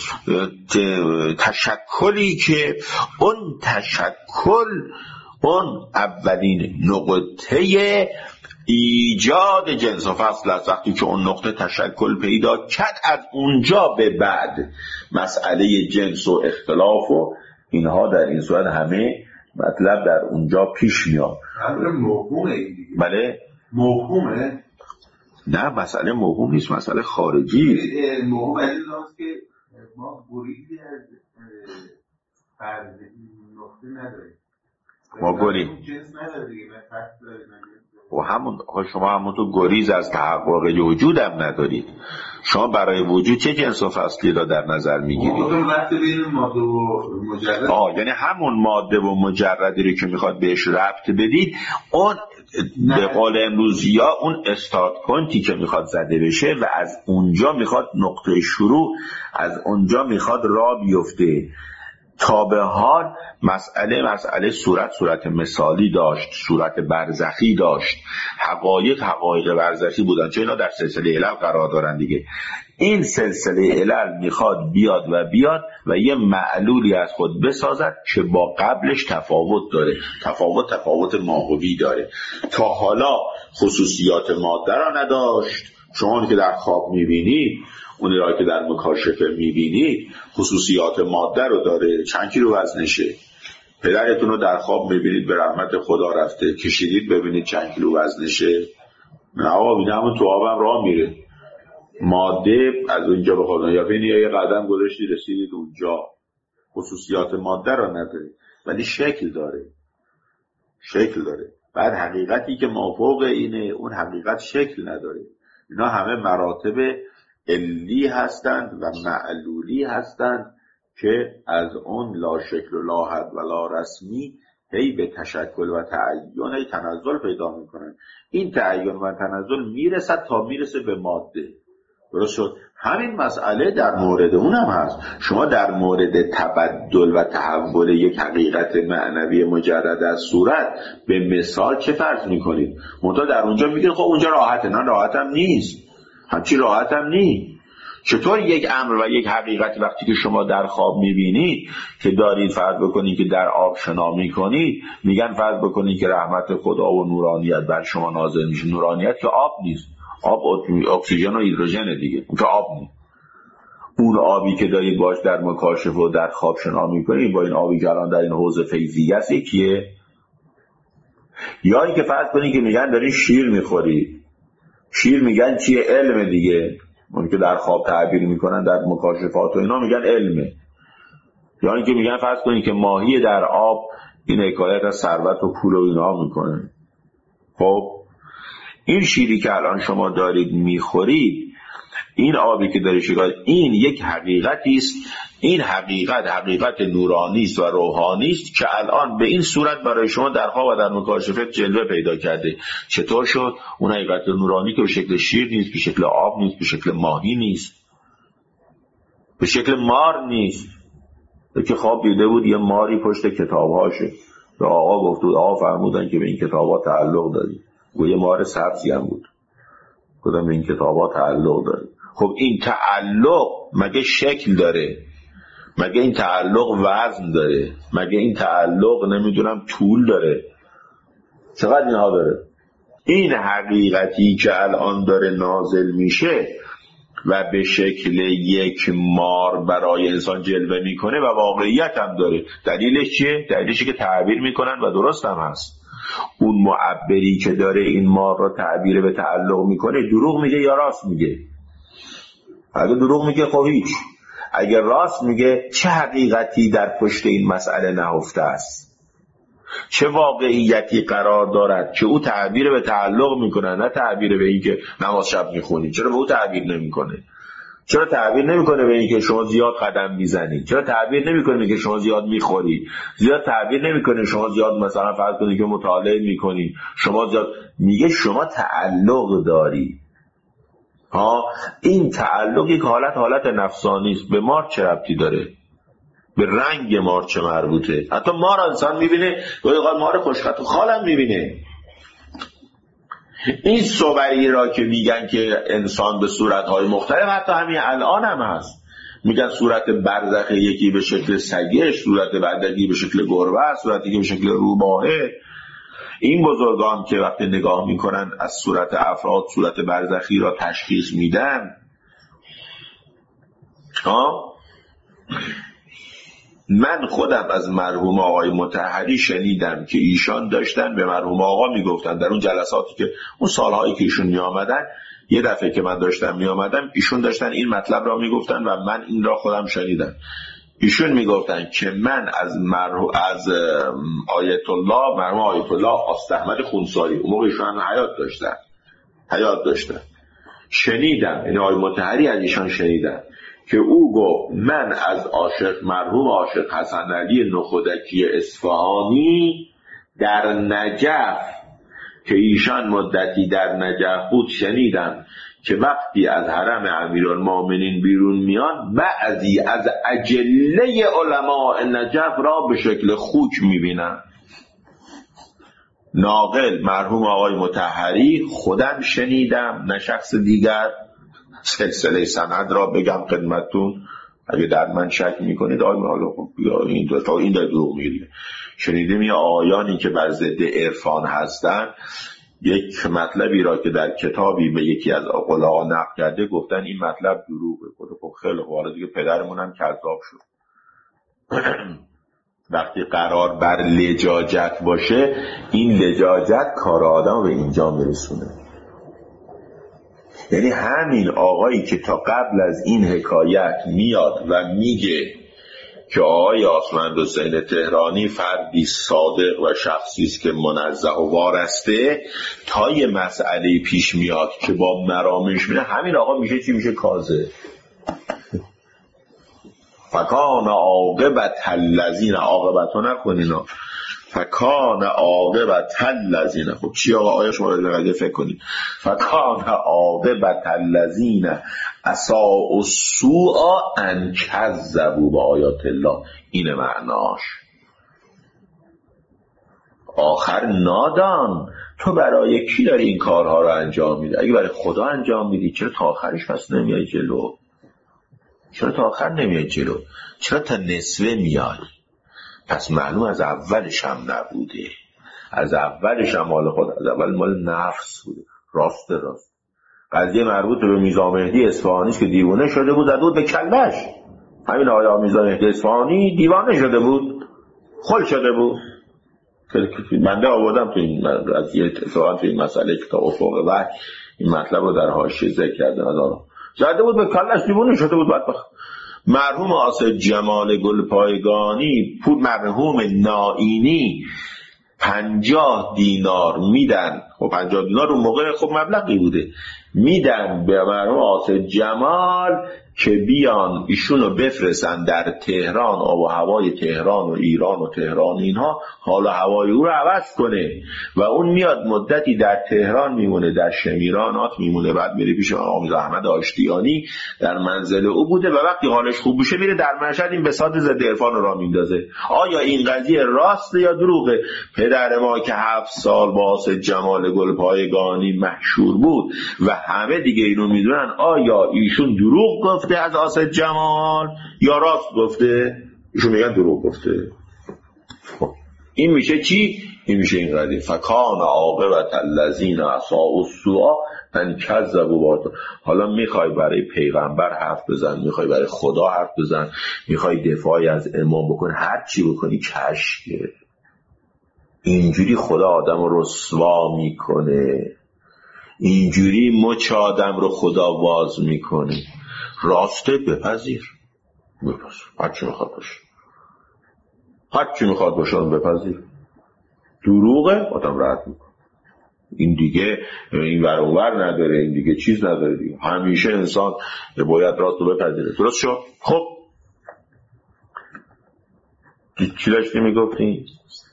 تشکلی که اون تشکل اون اولین نقطه ایجاد جنس و فصل است. وقتی که اون نقطه تشکل پیدا کرد، از اونجا به بعد مسئله جنس و اختلاف و اینها در این صورت همه مطلب در اونجا پیش میاد. موهومه بله موهومه نه، مسئله موهوم نیست، مسئله خارجی است. موهوم از این است که ما گریزی از فرض نقطه نداریم، ما گریز جنس نداره دیگه، من فصل داریم و همون شما همون تو گریز از تحقق وجود هم ندارید. شما برای وجود چه جنس و فصلی را در نظر میگیرید؟ ربط بین ماده و مجرد. آه یعنی همون ماده و مجردی رو که میخواد بهش ربط بدید، اون به قول امروزی ها اون استارت پوینتی که میخواد زده بشه و از اونجا میخواد نقطه شروع، از اونجا میخواد راه بیفته. تا به حال مسئله مسئله صورت صورت مثالی داشت، صورت برزخی داشت، حقایق حقایق برزخی بودن، چون اینا در سلسله علل قرار دارن دیگه. این سلسله علل میخواد بیاد و بیاد و یه معلولی از خود بسازد که با قبلش تفاوت داره، تفاوت تفاوت ماهوی داره. تا حالا خصوصیات ماده را نداشت. شما که در خواب میبینید، اونی را که در مکاشفه میبینید، خصوصیات ماده رو داره. چند کیلو وزنشه، پدرتون رو در خواب میبینید به رحمت خدا رفته، کشیدید ببینید چند کیلو وزنشه؟ نه آقا بینه همون تو آبم راه میره. ماده از اونجا به خدا یا بینی یه قدم گذاشتی رسیدید اونجا. خصوصیات ماده رو نداره ولی شکل داره، شکل داره. بعد حقیقتی که مافوق اینه اون حقیقت شکل نداره. اینا همه مراتب علی هستند و معلولی هستند که از اون لا شکل و لا حد و لا رسمی هی به تشکل و تعین هی تنزل پیدا میکنن. این تعین و تنزل میرسد تا میرسه به ماده. درست شد؟ همین مسئله در مورد اون هم هست. شما در مورد تبدل و تحول یک حقیقت معنوی مجرد از صورت به مثال چه فرض میکنید؟ منتها در اونجا میگید خب اونجا راحته. نه راحت هم نیست، همچی راحت هم نیست. چطور یک امر و یک حقیقت وقتی که شما در خواب میبینید که دارید فرض بکنید که در آب شنا میکنید، میگن فرض بکنید که رحمت خدا و نورانیت بر شما نازل میشه. نورانیت که آب نیست، آب اکسیژن و هیدروژن دیگه، اون که آب نیست. اون آبی که دارید باش در مکاشفه و در خواب شنا میکنید با این آبی که الان در این حوض فیضیه است یکیه؟ یا اینکه فرض کنید که میگن دارید شیر میخورید. شیر میگن چیه؟ علم دیگه. اون که در خواب تعبیر میکنن در مکاشفات و اینا میگن علمه. یا اینکه میگن فرض کنید که ماهی در آب این حکایت از ثروت و پول و اینا میکنه. خب این شیری که الان شما دارید میخورید، این آبی که دارید شکایت، این یک حقیقتی است. این حقیقت حقیقت نورانی است و روحانی است که الان به این صورت برای شما در خواب و در مکاشفه جلوه پیدا کرده. چطور شد؟ اون حقیقت نورانی که به شکل شیر نیست، به شکل آب نیست، به شکل ماهی نیست، به شکل مار نیست. که خواب دیده بود یه ماری پشت کتابهاشه. به آقا گفت بود، آقا فرمودن که به این کتابها تعلق داری. و یه مار سبزی هم بود. گفتم به این کتابها تعلق داری. خب این تعلق مگه شکل داره؟ مگه این تعلق وزن داره؟ مگه این تعلق نمیدونم طول داره؟ چقدر اینها داره؟ این حقیقتی که الان داره نازل میشه و به شکل یک مار برای انسان جلوه میکنه و واقعیت هم داره. دلیلش چیه؟ دلیلش که تعبیر میکنن و درست هم هست. اون معبری که داره این مار را تعبیر به تعلق میکنه دروغ میگه یا راست میگه؟ اگه دروغ میگه خب هیچ. اگه راست میگه چه حقیقتی در پشت این مسئله نهفته است؟ چه واقعیتی قرار دارد که او تعبیر به تعلق میکنه، نه تعبیر به این که نماز شب میخونی؟ چرا به او تعبیر نمیکنه؟ چرا تعبیر نمیکنه به این که شما زیاد قدم میزنید؟ چرا تعبیر نمیکنه که شما زیاد میخورید؟ زیاد تعبیر نمیکنه شما زیاد مثلا فرض کنید که مطالعه میکنید، شما زیاد. میگه شما تعلق داری. ها این تعلقی که حالت حالت نفسانی است. به مار چه ربطی داره؟ به رنگ مار چه مربوطه؟ حتی مار انسان میبینه، گاهی اوقات مار خوشخط و خالم میبینه. این صبری را که میگن که انسان به صورتهای مختلف، حتی همین الان هم هست، میگن صورت برزخ، یکی به شکل سگش، صورت بردگی به شکل گربه، صورتی که به شکل روباهه. این بزرگان که وقتی نگاه میکنن از صورت افراد صورت برزخی را تشخیص میدن، ها من خودم از مرحوم آقای مطهری شنیدم که ایشان داشتن به مرحوم آقا میگفتن در اون جلساتی که اون سالهایی که ایشون میامدن، یه دفعه که من داشتم میامدم ایشون داشتن این مطلب را میگفتن و من این را خودم شنیدم. ایشون میگفتن که من از مرحوم از آیت الله مرحوم آیت الله آستاحمد خونساری، اون موقع ایشون حیات داشتن حیات داشتن شنیدم، یعنی آقای مطهری از ایشان شنیدم که او گفت من از عاشق مرحوم عاشق حسن علی نخودکی اصفهانی در نجف که ایشان مدتی در نجف بود شنیدم که وقتی از حرم امیرالمومنین بیرون میان بعضی از اجله علماء نجف را به شکل خوک میبینن. ناقل مرحوم آقای مطهری، خودم شنیدم نه شخص دیگر. سلسله سند را بگم خدمتتون اگه در من شک میکنید. آقای حالا یا این دو تا این دروغ میگه. شنیدیم یه آیانی که بر ضد عرفان هستن یک مطلبی را که در کتابی به یکی از عقلا نقل کرده گفتن این مطلب دروغه. خب خیلی خوب، حالا دیگه پدرمون هم کذاب شد. وقتی قرار بر لجاجت باشه، این لجاجت کار آدم به اینجا میرسونه. یعنی همین آقایی که تا قبل از این حکایت میاد و میگه که آقای آسمند حسین تهرانی فردی صادق و شخصی است که منزه و وارسته، تا یه مسئله پیش میاد که با مرامش میره، همین آقا میشه چی؟ میشه کاذب. فکان عاقبت الذین، عاقبتو نکنین، فکان عاقبت الذین. خب چی آقا؟ آیا شما رو قضیه فکر کنید. فکان عاقبت الذین اساءوا السوء ان کذبوا بآیات الله. این معناش. آخر نادان، تو برای کی داری این کارها رو انجام میدی؟ اگه برای خدا انجام میدی، چرا تا آخرش پس نمیای جلو؟ چرا تا آخر نمیای جلو؟ چرا تا نصفه میای؟ پس معلوم از اولش هم نبوده. از اولش هم مال خود، از اول مال نفس بوده. راست راست قضیه مربوط به میرزا مهدی اصفهانی که دیوانه شده بود، زده بود به کلش. همین آیا میرزا مهدی اصفهانی دیوانه شده بود، خل شده بود. من ده آوردم تو این قضیه، اتفاقا تو این مسئله که تا افق وحی این مطلب رو در حاشیه ذکر کردن. زده بود به کلش، دیوانه شده بود. بعد بخ مرحوم آصف جمال گلپایگانی، پول مرحوم نائینی پنجاه دینار میدن. خب پنجاه دینار اون موقع خب مبلغی بوده، میدن به مرحوم آصف جمال که بیان ایشونو بفرستن در تهران، آب و هوای تهران و ایران و تهران اینها حال و هوای او رو عوض کنه. و اون میاد مدتی در تهران میمونه، در شمیرانات میمونه، بعد میره پیش آقا میرزا احمد آشتیانی در منزل او بوده و وقتی حالش خوب بشه میره در مشهد این بساط ضد عرفان رو راه میندازه. آیا این قضیه راسته یا دروغه؟ پدر ما که هفت سال با آصف جمال گلپایگانی مشهور بود و همه دیگه اینو میدونن، آیا ایشون دروغ گفته از آصف جمال یا راست گفته؟ ایشون میگن دروغ گفته. این میشه چی؟ این میشه این قضیه فکان عاقبت الذین اساءوا السوء ان کذبوا. حالا میخوای برای پیغمبر حرف بزن، میخوای برای خدا حرف بزن، میخوای دفاعی از امام بکن، هر چی بکنی کشکه. اینجوری خدا آدم رو رسوا میکنه، اینجوری مچ آدم رو خدا واز میکنه. راسته بپذیر، بپذیر هر چی میخواد باشه، هر چی میخواد باشه بپذیر. دروغه آدم رد میکنه. این دیگه این ور و ور نداره، این دیگه چیز نداره دیگه. همیشه انسان باید راست رو بپذیره. درست شد؟ خب چی داشتی میگفتی؟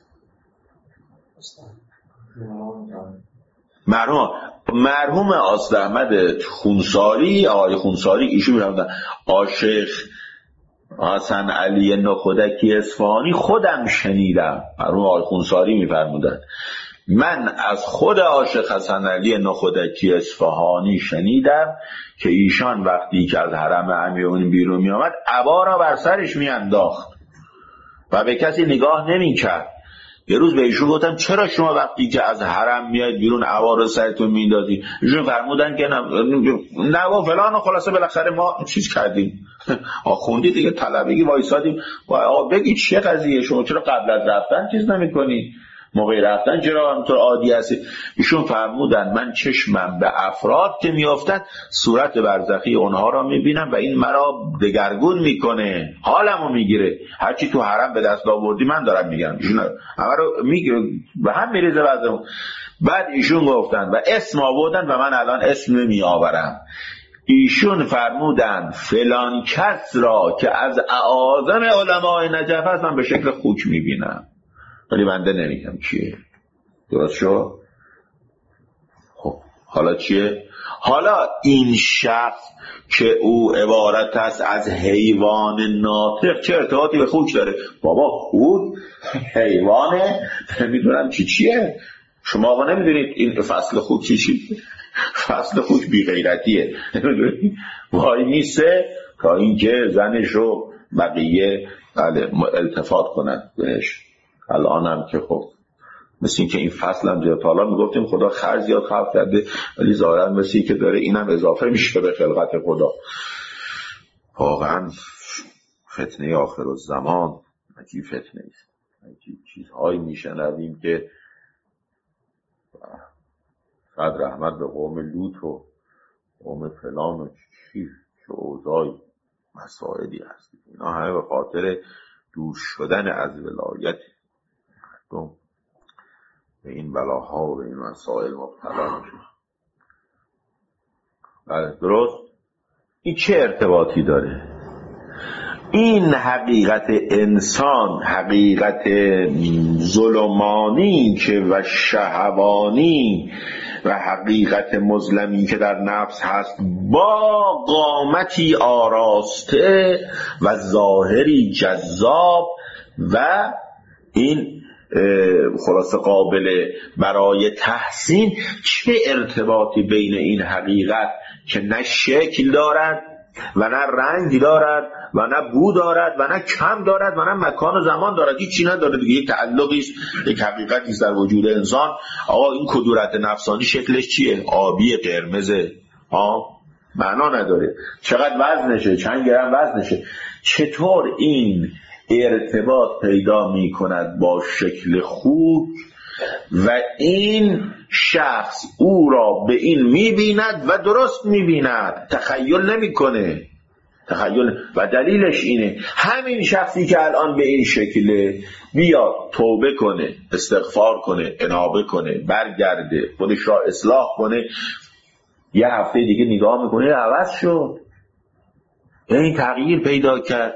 مرحوم مرحوم آصف احمد خونساری، آقای خونساری، ایشون می‌فرمودن عاشق حسن علی نخودکی اصفهانی خودم شنیدم. مرحوم آقای خونساری می‌فرمودن من از خود عاشق حسن علی نخودکی اصفهانی شنیدم که ایشان وقتی که از حرم امیرالمومنین بیرون می آمد عبا را بر سرش می انداخت و به کسی نگاه نمی کرد. یه روز به ایشون گفتم چرا شما وقتی که از حرم میاید بیرون عبا رو سرتون میندازی؟ ایشون فرمودن که نه و فلان و خلاصه بالاخره ما چیز کردیم، آخوندی دیگه طلبگی وایسادیم. آقا بگید چه قضیه؟ شما چرا قبل از رفتن چیز نمی‌کنی؟ موقع رفتن چرا همینطور عادی هستی؟ ایشون فرمودن من چشمم به افراد که میافتد صورت برزخی اونها را میبینم و این مرا دگرگون میکنه، حالمو میگیره. هرچی تو حرم به دست آوردی من دارم میگم، ایشون همه رو میگیره به هم میریزه بعضمون. بعد ایشون گفتن و اسم آوردن و من الان اسم نمیآورم. ایشون فرمودن فلان کس را که از اعاظم علمای نجف هست من به شکل خوک میبینم، ولی بنده نمیگم کیه. درست شد؟ خب حالا چیه؟ حالا این شخص که او عبارت است از حیوان ناطق چه ارتباطی به خوک داره؟ بابا خوک حیوانه، نمیدونم چی چیه. شما آقا نمیدونید این فصل خوک چی چی؟ فصل خوک بی غیرتیه، نمیدونید؟ وای نیسته تا اینکه زنش رو بقیه التفات کنند بهش. الان هم که خب مثل این که این فصل هم زیاد، حالا میگفتیم خدا خرج زیاد خلق کرده ولی ظاهرا مثل این که داره اینم اضافه میشه به خلقت خدا. واقعا فتنه آخر الزمان عجیب فتنه است، عجیب چیزهایی میشنویم که صد رحمت به قوم لوط و قوم فلان و چی چه اوضاعی مسائلی هست. اینا همه به خاطر دور شدن از ولایت مردم به این بلاها و به این مسائل مبتلا میشن. بله درست. این چه ارتباطی داره؟ این حقیقت انسان، حقیقت ظلمانی که و شهوانی و حقیقت مظلمی که در نفس هست با قامتی آراسته و ظاهری جذاب و این خلاصه قابل برای تحسین، چه ارتباطی بین این حقیقت که نه شکل دارد و نه رنگ دارد و نه بو دارد و نه کم دارد و نه مکان و زمان دارد، هیچی نداره دیگه، یک تعلقی است، یک حقیقتی است در وجود انسان. آقا این کدورت نفسانی شکلش چیه؟ آبی، قرمزه، ها معنا نداره. چقدر وزنشه، چند گرم وزنشه. چطور این ارتباط پیدا می کند با شکل خوب و این شخص او را به این می بیند و درست می بیند، تخیل نمی کنه. تخیل. و دلیلش اینه همین شخصی که الان به این شکله بیاد توبه کنه، استغفار کنه، انابه کنه، برگرده، خودش را اصلاح کنه، یه هفته دیگه نگاه میکنه عوض شد، این تغییر پیدا کرد،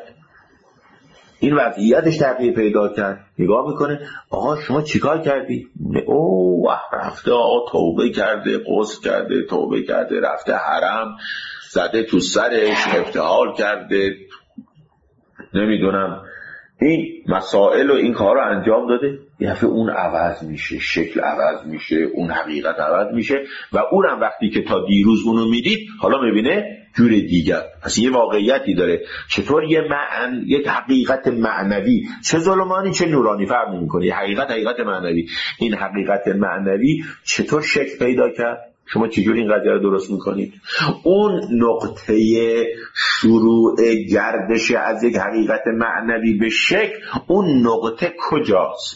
این وضعیتش تغییر پیدا کرد. نگاه میکنه آقا شما چیکار کردی؟ اوه رفته آقا توبه کرده، غسل کرده، توبه کرده، رفته حرم، زده تو سرش، ابتهال کرده، نمیدونم این مسائل و این کار رو انجام داده. یه دفعه اون عوض میشه، شکل عوض میشه، اون حقیقت عوض میشه و اونم وقتی که تا دیروز اونو میدید حالا میبینه جور دیگر. پس یه واقعیتی داره. چطور یه معنی، یک حقیقت معنوی، چه ظلمانی چه نورانی فرق نمیکنه، یه حقیقت حقیقت معنوی، این حقیقت معنوی چطور شکل پیدا کرد؟ شما چجور این قضیه رو درست میکنید؟ اون نقطه شروع گردش از یک حقیقت معنوی به شکل، اون نقطه کجاست؟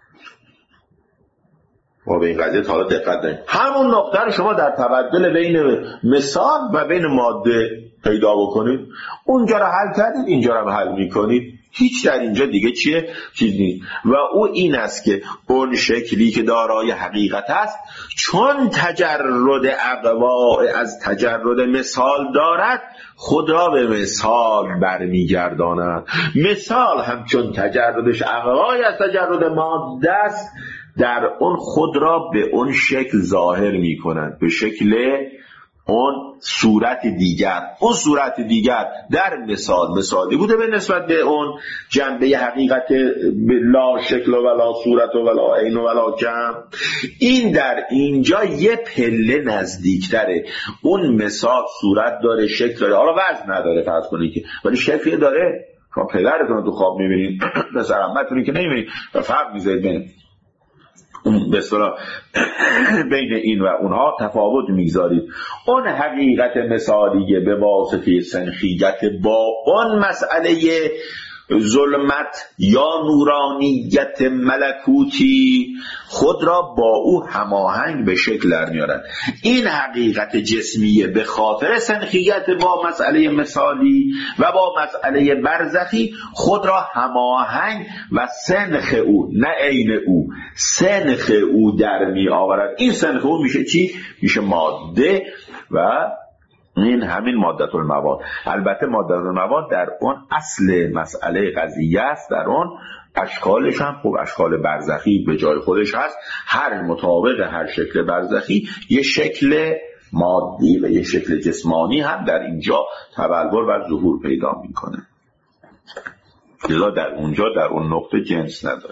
ما به این قضیه تا حالا دقت داریم. همون نقطه رو شما در تبدل بین مثال و بین ماده پیدا بکنید. اونجا رو حل کردید، اینجا رو حل میکنید، هیچ در اینجا دیگه چیه؟ چیز نیست. و او این است که اون شکلی که دارای حقیقت است چون تجرد اقوا از تجرد مثال دارد، خود را به مثال برمیگرداند. مثال همچون تجردش اقوای از تجرد ماده است، در اون خود را به اون شکل ظاهر می کند، به شکل اون صورت دیگر. اون صورت دیگر در مثال مثالی بوده به نسبت به اون جنبه حقیقت لا شکل و ولا صورت و ولا عین و ولا کم. این در اینجا یه پله نزدیکتره. اون مثال صورت داره، شکل داره، حالا وزن نداره فرض کنید که، ولی شکل داره. شما پدرتون رو تو خواب میبینید، مثلا عمتونی که نمیبینید و فرق میذارید بین به اصطلاح بین این و اونها تفاوت میگذارید. اون حقیقت مثالیه به واسطه سنخیت با اون مسئله ظلمت یا نورانیت ملکوتی خود را با او هماهنگ به شکل در میارن. این حقیقت جسمیه به خاطر سنخیت با مسئله مثالی و با مسئله برزخی خود را هماهنگ و سنخ او، نه عین او، سنخ او در می آورد. این سنخ او میشه چی؟ میشه ماده و این همین مادة المواد. البته مادة المواد در اون اصل مسئله قضیه است، در اون اشکالش هم خوب اشکال برزخی به جای خودش هست. هر مطابق هر شکل برزخی یه شکل مادی و یه شکل جسمانی هم در اینجا تبلور و ظهور پیدا میکنه. لذا در اونجا در اون نقطه جنس نداره.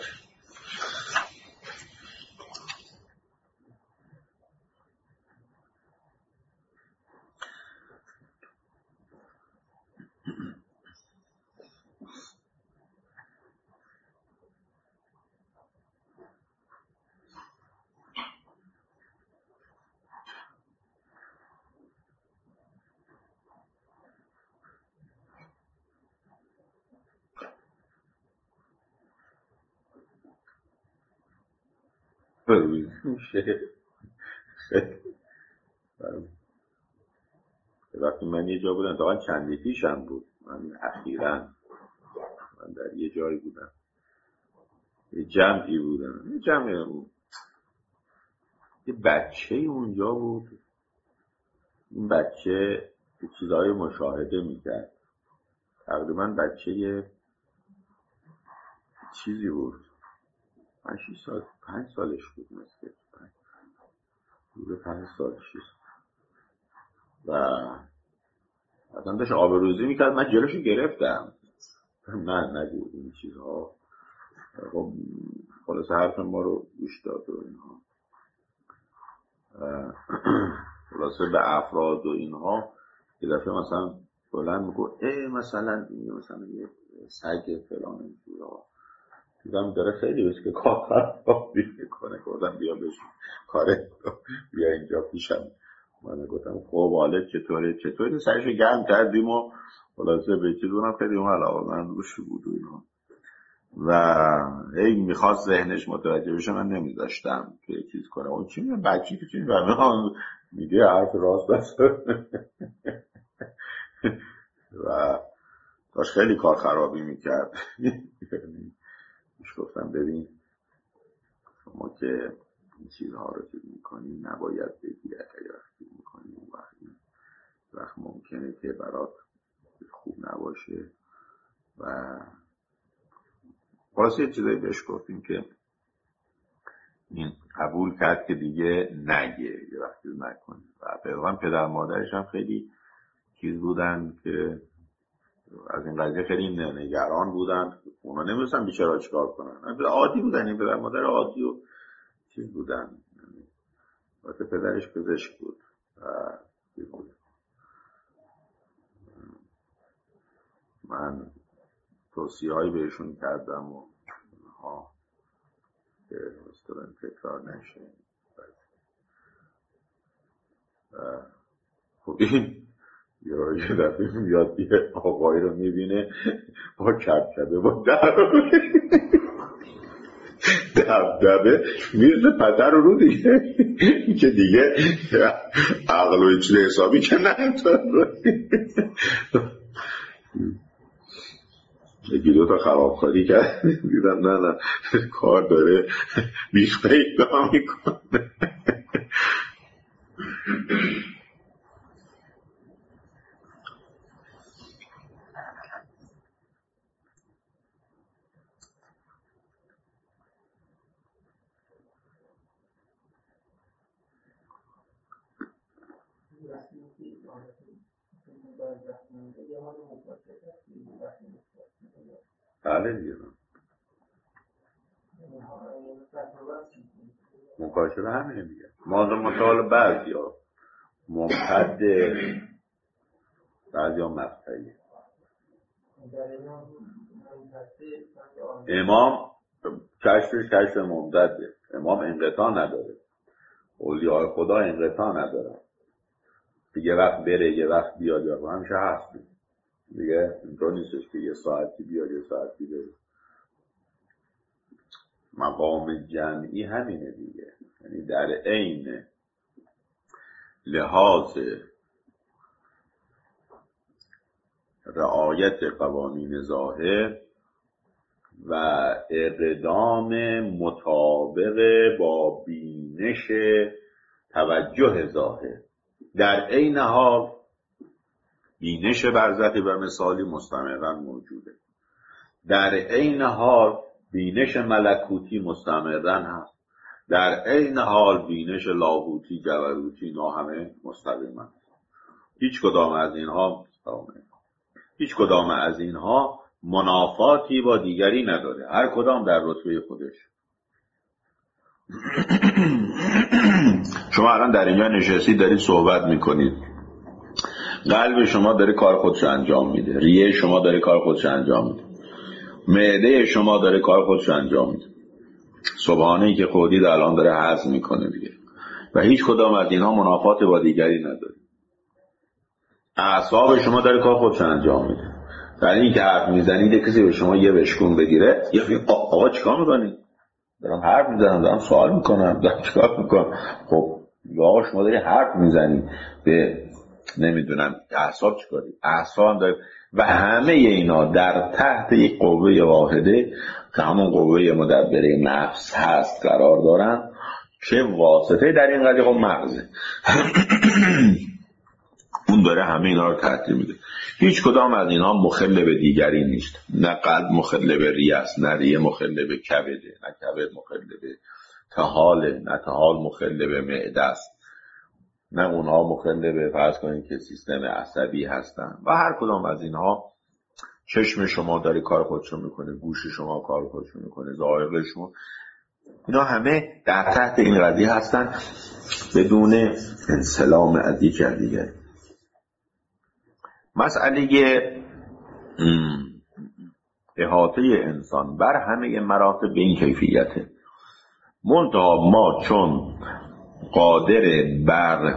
روز میشه. وقتی من یه جا بودم تا چندی پیشم بود، من اخیراً من در یه جایی بودم، یه جمعی بودم، یه جمعی بود، یه بچه اونجا بود. این بچه چیزهای مشاهده میکرد، تقریبا بچه یه چیزی بود، پنج شیش سال پنج سالش بود، مثل پنج بود پنج سالش و اصلا داشت آبروزی میکرد. من جلوشو گرفتم، نه نگو این چیزها. خب خلاصه حرف ما رو گوش داد و اینها، خلاصه به افراد و اینها یه دفعه مثلا بلند میگو ای مثلا مثلا یه سگ فلان اینجورا دیدم داره خیلی بهش که کار خرابی میکنه، گفتم بیا بشین کاره بیا اینجا پیشم. من گفتم خب حالا چطوره چطوره سرشو گرم کردیم و خلاصه به چیز اونم خیلی اون علاقه من روش بود و اینا و هی میخواست ذهنش متوجه بشه، من نمیذاشتم که چیز کنه. اون چی میگه بچی که چی میگه حرف راست است و داشت خیلی کار خرابی میکرد. میش گفتم ببین شما که این چیزها رو چیز میکنی نباید بگی، اگر وقتی میکنی اون وقتی وقت ممکنه که برات خوب نباشه و خلاصه یه چیزایی بهش گفتیم که این قبول کرد که دیگه نگه یه وقتی نکنه. و پیغام پدر مادرش هم خیلی چیز بودن که از این قضیه خیلی نگران بودن، اونا نمی‌دونستن بیچاره چیکار کنن، عادی بودن، این پدر مادر عادی و چیز بودن. واسه پدرش پزشک بود و من توصیه هایی بهشون کردم و ها که مستقیم تکرار نشه. خب این یه دفعه میاد یه آقایی رو میبینه با کبکبه با در دبدبه میرسه پتر رو رو دیگه که دیگه عقل و چیز حسابی که نمیتونه یکی دو تا خرابکاری کرد، دیدم نه نه کار داره بیخ پیدا میکنه. بله دیگه مکاشفه همینه دیگه. ما مطال بعضی ها ممتد بعضی ها مقطعی. امام کشفش کشف ممتده، امام انقطاع نداره، اولیاء خدا انقطاع نداره، یه وقت بره یه وقت بیاد، یا همیشه هست دیگه. اینطور نیستش که یه ساعتی بیاد یه ساعتی بره. مقام جمعی همینه دیگه، یعنی در عین لحاظ رعایت قوانین ظاهر و اقدام مطابق با بینش توجه ظاهر، در عین حال بینش برزخی و مثالی مستمرا موجوده، در عین حال بینش ملکوتی مستمرا هست، در عین حال بینش لاهوتی جبروتی اینا همه مستقیما. هیچ کدام از اینها هیچ کدام از اینها منافاتی با دیگری نداره، هر کدام در رتبه خودش. شما الان در اینجا نشستید دارید صحبت میکنید، قلب شما داره کار خودش انجام میده، ریه شما داره کار خودش انجام میده، معده شما داره کار خودش انجام میده، سبحانه‌ای که خودید الان داره هضم میکنه دیگه، و هیچ کدام از اینها منافات با دیگری نداره. اعصاب شما داره کار خودش انجام میده، در این که حرف میزنید کسی به شما یه بشکون بگیره یا آقا چیکار میکنید، دارم حرف میزنم، دارم سوال میکنم، دارم چیکار میکنم. خب یا شما داری حرف میزنی به نمیدونم اعصاب چیکاری، اعصاب هم داری و همه اینا در تحت یک قوه واحده که همون قوه مدبره نفس هست قرار دارن که واسطه در این قضیه خب مغزه. اون داره همه اینا رو ترتیب میده. هیچ کدام از اینا مخل به دیگری نیست. نه قلب مخل به ریه است، نه ریه مخل به کبده، نه کبد مخل به طحال، نه طحال مخل به معده است، نه اونها مخل به فرض کنید که سیستم عصبی هستن. و هر کدام از اینها چشم شما داره کار خودشو میکنه، گوش شما کار خودشو میکنه، ذائقه شما، اینا همه در تحت این قضیه هستن بدون انسلام از یک دیگر. مسئله احاطه انسان بر همه مراتب به این کیفیته. منتها ما چون قادر بر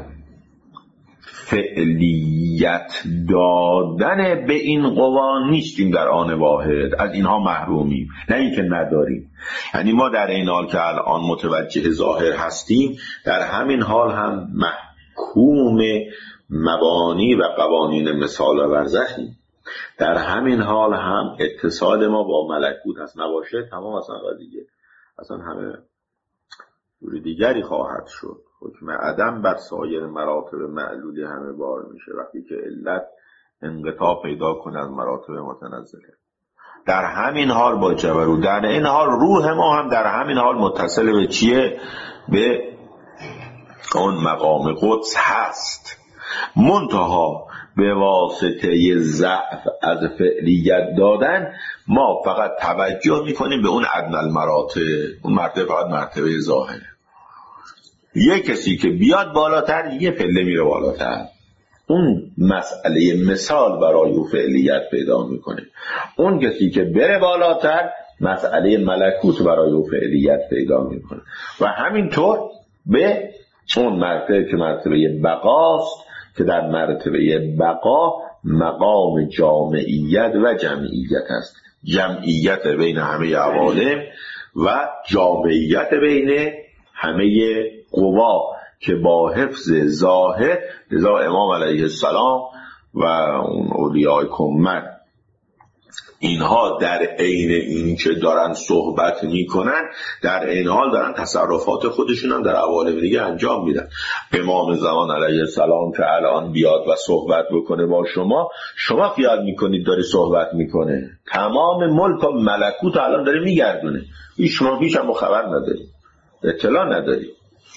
فعلیت دادن به این قوا نیستیم در آن واحد، از اینها محرومیم، نه اینکه نداریم. یعنی ما در این حال که الان متوجه ظاهر هستیم، در همین حال هم محکوم مبانی و قوانین مثال و برزخیم. در همین حال هم اتصال ما با ملکوت هست، نباشه تمام اصلا قضیه اصلا همه جور دیگری خواهد شد. حکم عدم بر سایر مراتب معلولی همه بار میشه وقتی که علت انقطاع پیدا کنه از مراتب متنزله. در همین حال با جبروت، در این حال روح ما هم در همین حال متصل به چیه؟ به اون مقام قدس هست. منتها به واسطه ضعف از فعلیت دادن ما فقط توجه میکنیم به اون ادنی المراتب، اون مرتبه فقط مرتبه ظاهره. یه کسی که بیاد بالاتر یه پله میره بالاتر، اون مسئله مثال برای او فعلیت پیدا میکنه. اون کسی که بره بالاتر مسئله ملکوت برای او فعلیت پیدا میکنه. و همینطور به اون مرتبه که مرتبه بقاست که در مرتبه بقا مقام جامعیت و جمعیت است. جمعیت بین همه عوالم و جامعیت بین همه قوا که با حفظ ظاهر. لذا امام علیه السلام و اون اولیاء کمت اینها در عین این که دارن صحبت میکنن در این حال دارن تصرفات خودشون هم در عوالم دیگه انجام میدن. امام زمان علیه السلام که الان بیاد و صحبت بکنه با شما، شما خیال میکنید داره صحبت میکنه، تمام ملک و ملکوت الان داره میگردونه، هیچ شما هیچ هم خبر نداری، اطلاع نداری.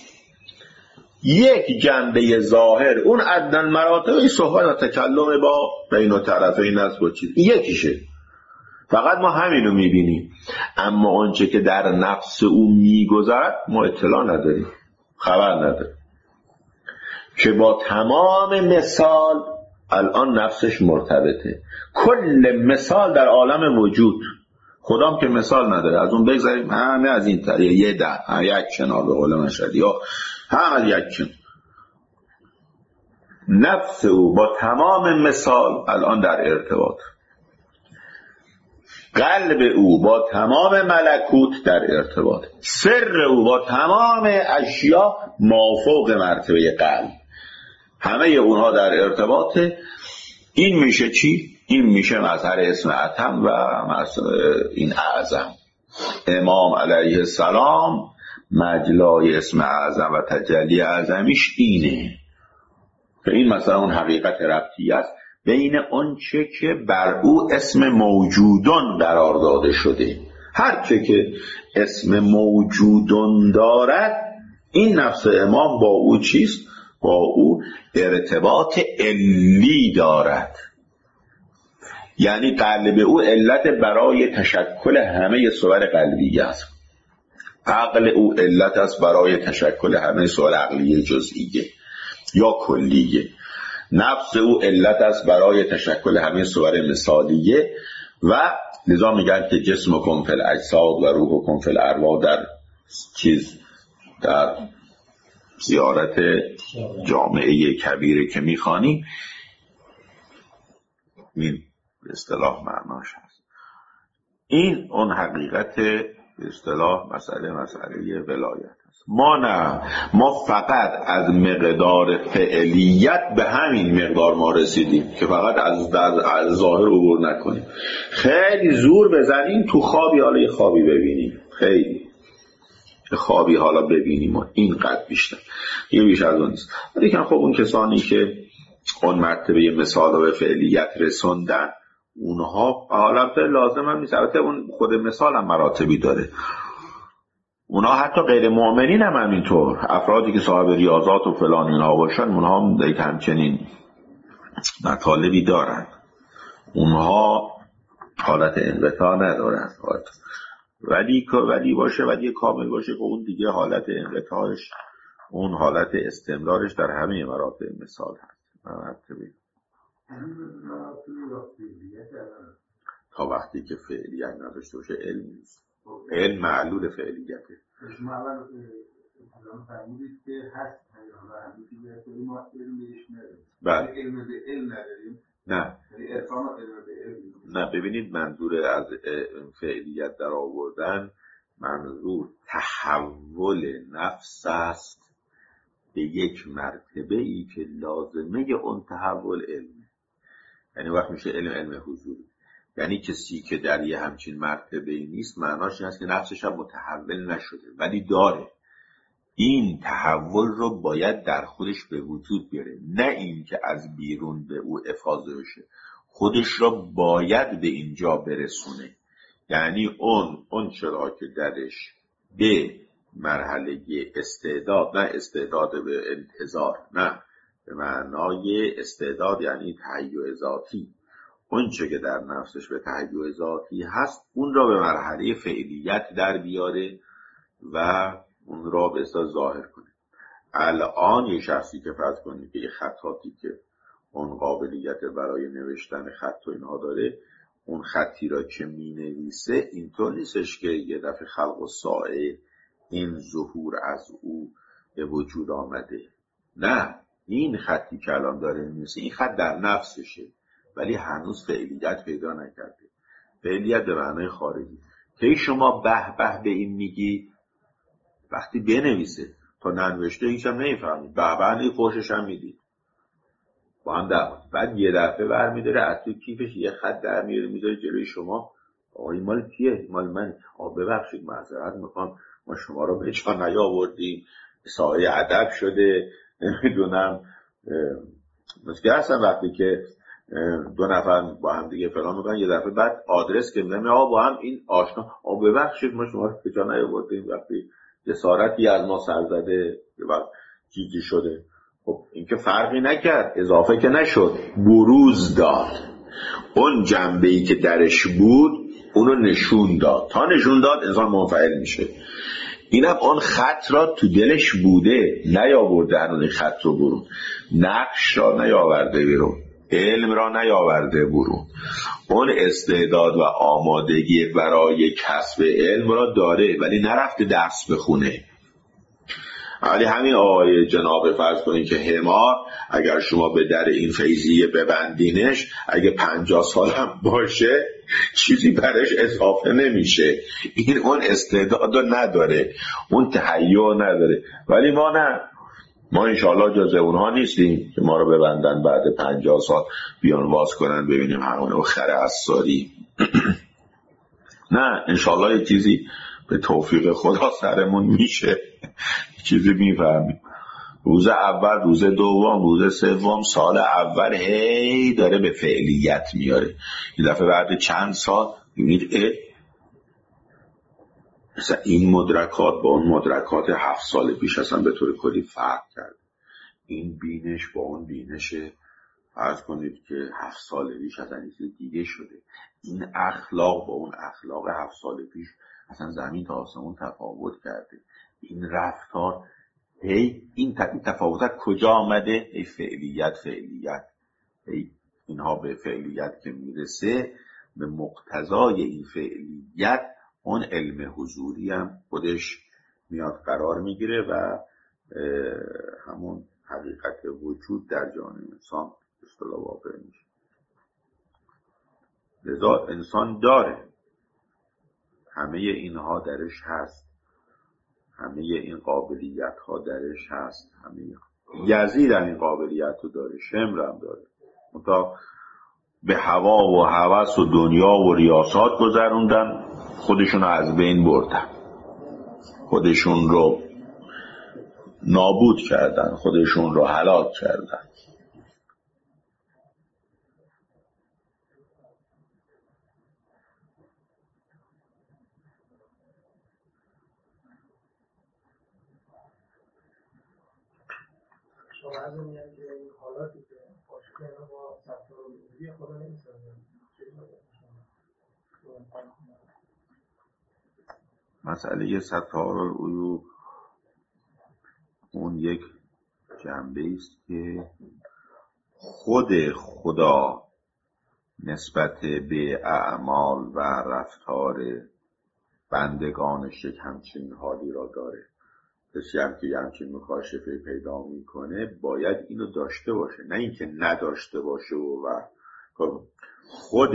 یک جنبه ظاهر اون ادنی مراتب صحبت و تکلم با بین طرفین است با چیز یکیشه، فقط ما همینو میبینیم. اما آنچه که در نفس او میگذرد ما اطلاع نداریم، خبر نداریم، که با تمام مثال الان نفسش مرتبطه. کل مثال در عالم وجود، خدام که مثال نداره، از اون بگذاریم همه از این طریق یه ده یک کنار به قول مشهدی یا هم از یک کنار. نفس او با تمام مثال الان در ارتباط، قلب او با تمام ملکوت در ارتباط، سر او با تمام اشیا مافوق مرتبه قلب، همه اونها در ارتباط. این میشه چی؟ این میشه مظهر اسم اتم و این اعظم. امام علیه السلام مجلای اسم اعظم و تجلی اعظمیش اینه که این مثلا اون حقیقت ربطی است بین آنچه که بر او اسم موجودون قرار داده شده. هر چه که اسم موجودون دارد این نفس امام با او چیست؟ با او ارتباط علی دارد. یعنی قلب او علت برای تشکل همه صور قلبیه است، عقل او علت است برای تشکل همه صور عقلیه جزئیه یا کلیه، نفس او علت است برای تشکل همه صور مثالیه. و لذا میگن که جسم کن فی الاجساد و روح کن فی الارواح در چیز در زیارت جامعه کبیره که میخوانیم این به اصطلاح معناش هست. این اون حقیقت به اصطلاح مسئله مسئله ولایت است. ما نه، ما فقط از مقدار فعلیت به همین مقدار ما رسیدیم که فقط از, از ظاهر عبور نکنیم. خیلی زور بزنیم تو خوابی، حالا یه خوابی ببینیم، خیلی خوابی حالا ببینیم و اینقدر بیشتر، یه بیش از اون نیست. ولی که خب اون کسانی که اون مرتبه مثال و به فعلیت رسوندن، اونها حالا لازم هم نیست، البته اون خود مثال هم مراتبی داره، اونها حتی غیر مؤمنین هم همینطور، افرادی که صاحب ریاضات و فلان اینها باشن، اونها هم دیگه همچنین مطالبی دارن، اونها حالت انقطاع ندارن، ولی ولی باشه ولی کامل باشه که اون دیگه حالت انقطاعش، اون حالت استمرارش در همه مراتب مثال هست. مراتبی تا وقتی که فعلیت نداشته باشه علم نیست. علم معلول فعلیته. شما اول فرمودید که هست علم ما علم بهش نداریم. بله. علم به علم نداریم. نه. یعنی ارفان علم به علم. نه ببینید، منظور از فعلیت در آوردن منظور تحول نفس است به یک مرتبه ای که لازمه اون تحول علمه. یعنی وقت میشه علم علم حضوری، یعنی کسی که در یه همچین مرتبه ای نیست، معناش این است که نفسش هم متحول نشده ولی داره. این تحول رو باید در خودش به وجود بیاره، نه این که از بیرون به او افاضه بشه، خودش رو باید به اینجا برسونه. یعنی اون اون چرا که درش به مرحله استعداد، نه استعداد به انتظار، نه به معنای استعداد یعنی تهیع ذاتی، اون چه که در نفسش به تهیع ذاتی هست، اون را به مرحله فعلیت در بیاره و اون را به اصطلاح ظاهر کنه. الان یه شخصی که فرض کنید که یه خطاطی که اون قابلیت برای نوشتن خط و اینها داره، اون خطی را که می نویسه اینطور نیستش که یه دفعه خلق و ساعه این ظهور از او به وجود آمده، نه، این خطی که الان داره می نویسه این خط در نفسشه ولی هنوز فعلیت پیدا نکرده. فعلیت به معنای خارجی که شما به به به این میگی، وقتی بنویسه تا ننوشته هیچ هم نمیفهمید، به به نی خوشش هم میدید با هم در بعد یه دفعه برمیداره از تو کیفش یه خط در میاره میذاره جلوی شما، آقا این مال کیه؟ مال من. آقا ببخشید معذرت میخوام، ما شما رو به جا نیاوردیم، سایه ادب شده، نمیدونم مثل اصلا وقتی که دو نفر با هم دیگه فلان میکنن، یه دفعه بعد آدرس که میدن آقا با هم این آشنا، آقا ببخشید ما شما رو به جا نیاوردیم، وقتی جسارتی از ما سر زده و چیزی شده. خب این که فرقی نکرد، اضافه که نشد، بروز داد، اون جنبه‌ای که درش بود اونو نشون داد، تا نشون داد انسان منفعل میشه. اینم اون خط را تو دلش بوده، نیاورده هنوز خط رو برون، نقش را نیاورده بیرون، علم را نیاورده برون، اون استعداد و آمادگی برای کسب علم را داره ولی نرفته درس بخونه. ولی همین آقای جناب فرض کنید که حمار، اگر شما به در این فیضیه ببندینش، اگه پنجاه سال هم باشه چیزی برش اضافه نمیشه. این اون استعداد رو نداره، اون تهیع نداره. ولی ما نه، ما انشاءالله جز اونها نیستیم که ما رو ببندن بعد پنجاه سال بیان واز کنن ببینیم همونه خره اثاری. نه، انشاءالله یه چیزی به توفیق خدا سرمون میشه، چیزی میفهمیم. روز اول، روز دوم، روز سوم، سال اول هی داره به فعلیت میاره. یه دفعه بعد چند سال میبینید اه مثلا این مدرکات با اون مدرکات هفت سال پیش اصلا به طور کلی فرق کرد. این بینش با اون بینش فرض کنید که هفت سال پیش اصلا چیز دیگه شده. این اخلاق با اون اخلاق هفت سال پیش اصلا زمین تا آسمون تفاوت کرده. این رفتار هی این تفاوت کجا آمده؟ ای فعلیت فعلیت ای اینها به فعلیت که میرسه، به مقتضای این فعلیت اون علم حضوری هم خودش میاد قرار میگیره و همون حقیقت وجود در جان انسان اصطلاح واقع میشه. لذا انسان داره همه اینها درش هست، همه این قابلیت ها درش هست، همه یزید هم این قابلیت رو داره، شمر هم داره، منتها به هوا و هوس و دنیا و ریاست گذروندن، خودشون رو از بین بردن، خودشون رو نابود کردن، خودشون رو هلاک کردن. شما از میگن که این حالاتی که باشکنه با ستار العلوی خدا نمیسازن، مسئله ستار العیوب اون یک جنبه است که خود خدا نسبت به اعمال و رفتار بندگانش یک همچین حالی را داره. کسی هم که همچین مکاشفه پیدا میکنه باید اینو داشته باشه، نه اینکه نداشته باشه و خود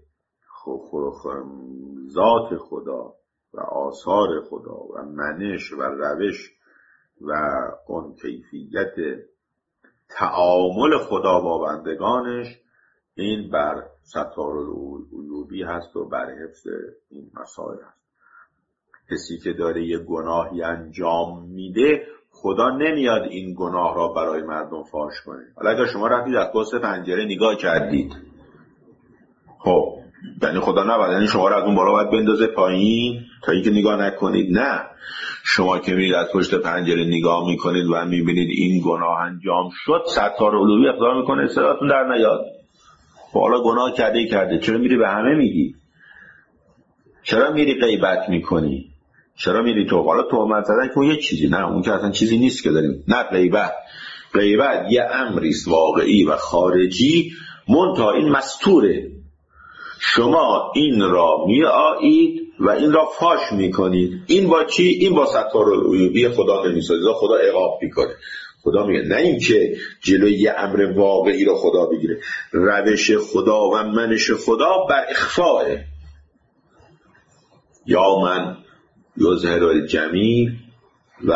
ذات خدا و آثار خدا و منش و روش و اون کیفیت تعامل خدا با بندگانش این بر ستار العیوبی هست و بر حفظ این مسائل هست. کسی که داره یه گناهی انجام میده خدا نمیاد این گناه را برای مردم فاش کنه. حالا اگر شما رفتید از پشت پنجره نگاه کردید، خب یعنی خدا نباید یعنی شما را از اون بالا باید بندازه پایین تا اینکه نگاه نکنید؟ نه، شما که میرید از پشت پنجره نگاه میکنید و میبینید این گناه انجام شد، ستار العلوی اقدام میکنه صداتون در نیاد. حالا گناه کرده کرده، چرا میری به همه میگی؟ چرا میری غیبت میکنی؟ چرا میری تو؟ حالا تهمت زدن که اون یه چیزی، نه اون که اصلا چیزی نیست که داریم. نه، غیبت غیبت یه امریست واقعی و خارجی، منتها این مستوره. شما این را میآیید و این را فاش میکنید. این با چی؟ این با ستار العیوبی خدا نمیسازید، خدا عقاب میکنه. خدا میگه نه این که جلوی یه امر واقعی رو خدا بگیره. روش خدا و منش خدا بر اخفاء. یا من یظهر الجمیل و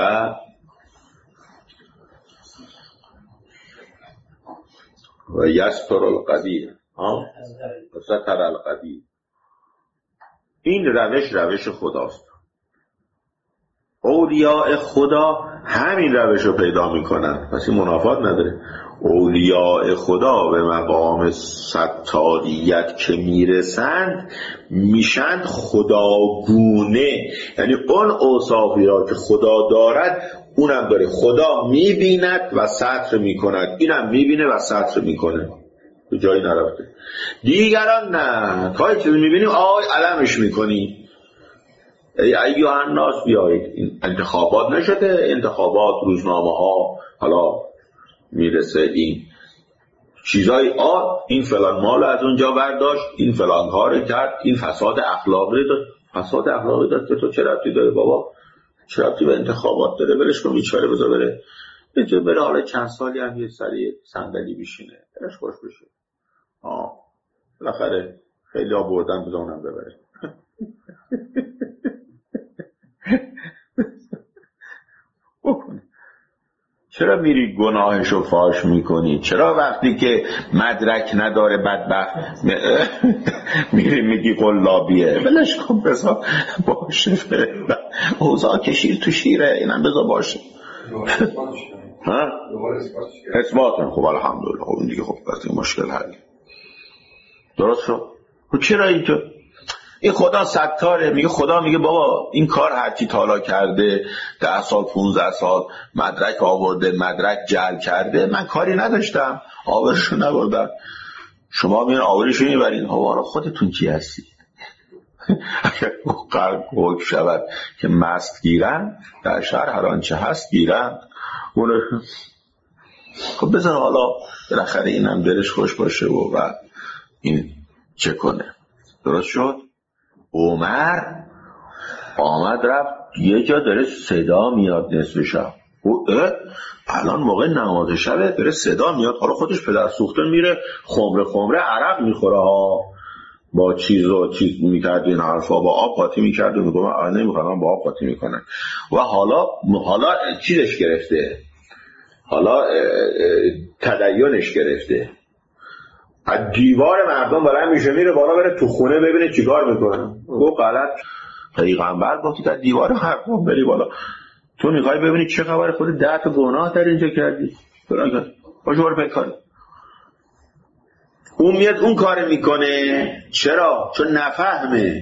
و یستر القبیح و ستر القبیح. این روش روش خداست. اولیاء خدا همین روش رو پیدا میکنن، پس این منافات نداره. اولیاء خدا به مقام ستاریت که میرسند میشند خداگونه، یعنی اون اوصافی را که خدا دارد اونم داره. خدا میبیند و ستر میکند، اینم میبینه و ستر میکنه، به جایی نرفته. دیگران نه، تا چیزی میبینیم آی علمش میکنی. ای ایها الناس بیایید. این انتخابات نشده، انتخابات روزنامه ها حالا میرسه این چیزای آ این فلان مال از اونجا برداشت، این فلان کار کرد، این فساد اخلاقی داد. فساد اخلاقی داد که تو چه ربطی داره بابا؟ چه ربطی به انتخابات داره؟ برش کن بیچاره، بذار بره اینجا بره، حالا چند سالی هم یه سری صندلی بشینه، برش خوش بشه. آه بالاخره خیلی ها بردن، بذار اونم ببره. بکنه. چرا میری گناهشو فاش میکنی؟ چرا وقتی که مدرک نداره بدبخت میری میگی قلابیه؟ بلش کن، بذار باشه، اوضاع کشیر تو شیره، اینم بذار باشه. ها؟ اثباتن. خب الحمدلله. خب این دیگه خب وقتی مشکل حل درست شد. خب چرا اینطور؟ این خدا ستاره. میگه خدا میگه بابا این کار هرکی تالا کرده ده سال پونزده سال مدرک آورده، مدرک جعل کرده، من کاری نداشتم، آورشو نبردم. شما میان آورشو میبرین. آورا خودتون کی هستی؟ اگر قرق حکم شود که مست گیرن، در شهر هر آنچه هست گیرن. خب بذار حالا بالاخره اینم دلش خوش باشه و بعد این چه کنه. درست شد. عمر آمد رفت یه جا داره صدا میاد نصف شب. الان موقع نماز شبه، داره صدا میاد. حالا خودش پدر سوخته میره خمره خمره عرق میخوره ها. با چیز و چیز میکرد این حرفا، با آب قاطی میکرد و میگم آه نمیخوام با آب قاطی میکنن. و حالا حالا چیزش گرفته، حالا تدینش گرفته، از دیوار مردم بلند میشه میره بالا بره تو خونه ببینه چیکار میکنن. گفت غلط، پیغمبر گفت که دیوار مردم بری بالا، تو میخوای ببینی چه خبر، خود ده تا گناه در اینجا کردی فلان کرد، باشه برو پیکار. اون میاد اون کار میکنه. چرا؟ چون نفهمه،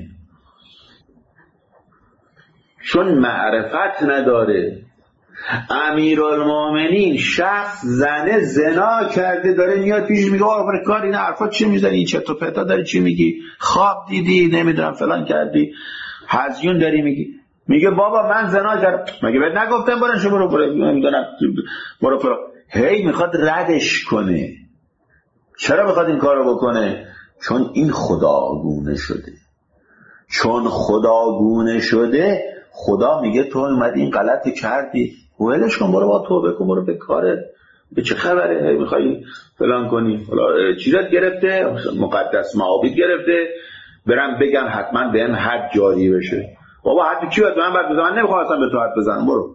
چون معرفت نداره. امیرالمومنین شخص زنه زنا کرده داره میاد پیش میگه آقا کار این حرفا چی میزنی، این چرت و پرتا داری چی میگی، خواب دیدی نمیدونم فلان کردی، هزیون داری میگی. میگه بابا من زنا کردم، مگه بهت نگفتم برو شما رو برو نمیدونم برو برو. هی میخواد ردش کنه. چرا میخواد این کارو بکنه؟ چون این خداگونه شده. چون خداگونه شده خدا میگه تو اومدی این غلط کردی، ولش کن برو با توبه کن برو به کارت، به چه خبره هی میخوای فلان کنی. حالا چیزت گرفته، مقدس معابد گرفته، برم بگم حتما بهم حد جاری بشه. بابا حد کی باید من بعد بزنم؟ من نمیخواستم به تو حد بزنم برو.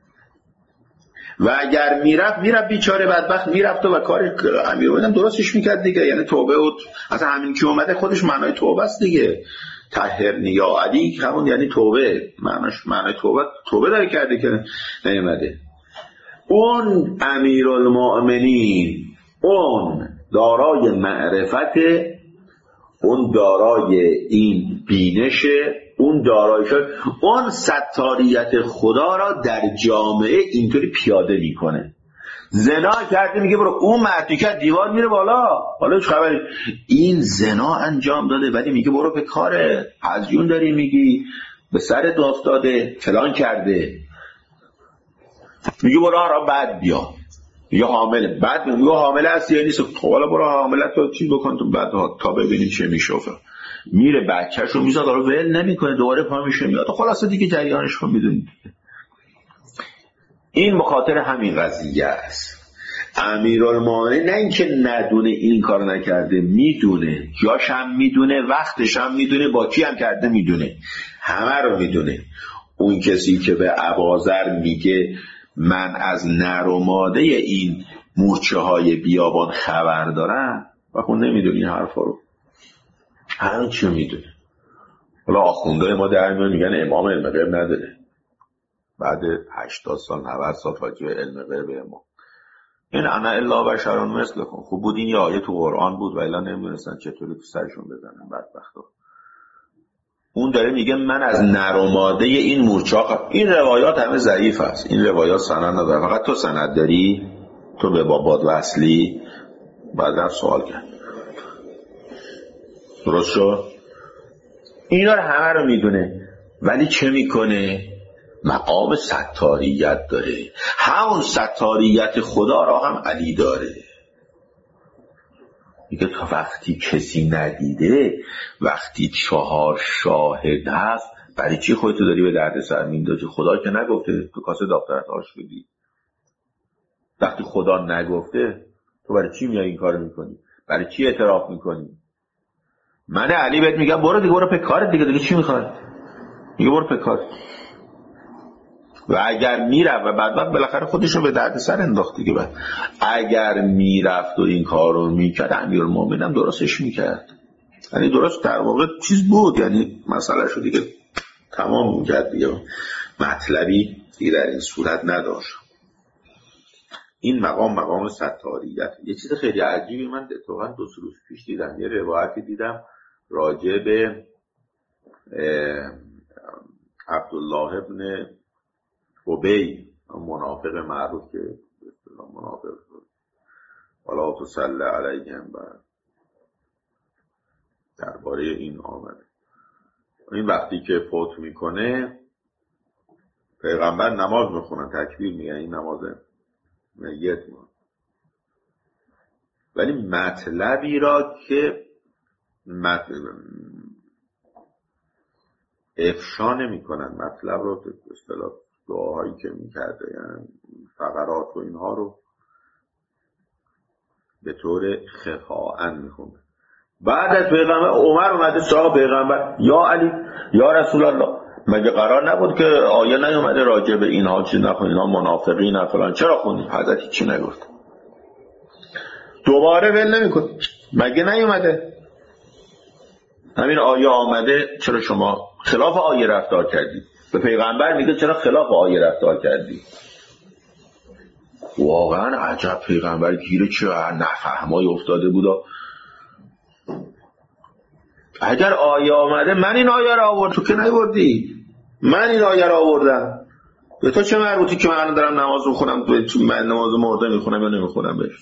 و اگر میرفت میرفت بیچاره بدبخت میرفت و کار امیرالمومنین درستش میکرد دیگه. یعنی توبه و اصلا همین که اومده خودش معنای توبه است دیگه. طهرنی یا علی همون یعنی توبه، معناش معنای توبه توبه داره کرده که نیومده. اون امیرالمومنین اون دارای معرفت، اون دارای این بینشه، اون دارای شد، اون ستاریت خدا را در جامعه اینطوری پیاده میکنه. زنا کرده میگه برو، اون مردی که دیوار میره بالا، حالا چه خبری؟ این زنا انجام داده ولی میگه برو به کاره، هزیون داری میگی، به سرت افتاده، فلان کرده. میگه برو را بعد بیا، میگه حامله، بعد میگه حامله هستی یا نیست، حالا برو حامله تو چی بکن تو بعد تا ببینی چه میشه. میره بچه‌شو میذاره رو ول نمیکنه، دوباره پا میشه میاد. خلاصه دیگه جریانش رو میدونید. این بخاطر همین قضیه است. امیرالمومنین نه اینکه ندونه این کار نکرده، میدونه، جاش هم میدونه، وقتش هم میدونه، با کی هم کرده میدونه، همه رو میدونه. اون کسی که به اباذر میگه من از نر و ماده این مورچه های بیابان خبر دارم و خود نمیدونه این حرفا رو، همه چی میدونه. حالا آخوندهای ما در میان میگن امام علم غیب نداره، بعد هشتاد سال نود سال راجع به علم غیب امام. این انا الا بشر مثلکم. خوب بود این یه آیه تو قرآن بود و الا نمیدونستن چطوری تو سرشون بزنن بدبختا. اون داره میگه من از نر و ماده این مورچه ها. این روایات همه ضعیف است، این روایات سند نداره، فقط تو سند داری، تو به بابات وصلی. بعدن سوال کرد درست شد. اینا رو همه رو میدونه ولی چه میکنه؟ مقام ستاریت داره. همون ستاریت خدا را هم علی داره. میگه تا وقتی کسی ندیده، وقتی چهار شاهد هست، برای چی خودتو داری به درد سر میندازی؟ خدا که نگفته تو کاسه دخترت آش بدی. وقتی خدا نگفته تو برای چی میای این کار میکنی؟ برای چی اعتراف میکنی؟ من علی بهت میگم برو دیگه، برو په کارت دیگه، دیگه چی میخوای؟ میگه برو په کارت. و اگر میرفت و بعد بعد بالاخره خودش رو به درد سر انداخت دیگه. بعد اگر میرفت و این کار رو میکرد امیرالمومنین هم درستش میکرد. یعنی درست در واقع چیز بود، یعنی مسئله شو دیگه تمام میکرد دیگه، مطلبی دیگه در این صورت نداشت. این مقام مقام ستاریت. یه چیز خیلی عجیبی من اتفاقا دو سه روز پیش دیدم، یه روایتی دیدم راجع به عبدالله ابن ابی، منافق معروف که منافق شد، ولا تصلی علیهم، بعد درباره این آمده. این وقتی که فوت میکنه پیغمبر نماز میخونن، تکبیر میگن، این نماز میت میگن، ولی مطلبی را که مطلب افشا نمی کنن، مطلب رو به اصطلاح دعاهایی که میکرده، یعنی فقرات و اینها رو به طور خفاء میخونه. بعد از پیغمبر عمر اومده سراغ پیغمبر، یا علی یا رسول الله، مگه قرار نبود که آیه نیومده راجع به اینها چیز نکنید، اینا منافقین فلان، چرا خوندید؟ حضرت چی نگفت؟ دوباره ول نمی‌کنه، مگه نیومده؟ همین آیه آمده، چرا شما خلاف آیه رفتار کردید؟ به پیغمبر میگه چرا خلاف آیه رفتار کردی؟ واقعا عجب پیغمبر گیره چه نفهمای افتاده بودا. اگر آیه آمده من این آیه را آورد، تو که نیوردی، من این آیه را آوردم، به تو چه مربوطی که من الان دارم نماز میخونم، تو من نماز مرده میخونم یا نمیخونم بهش؟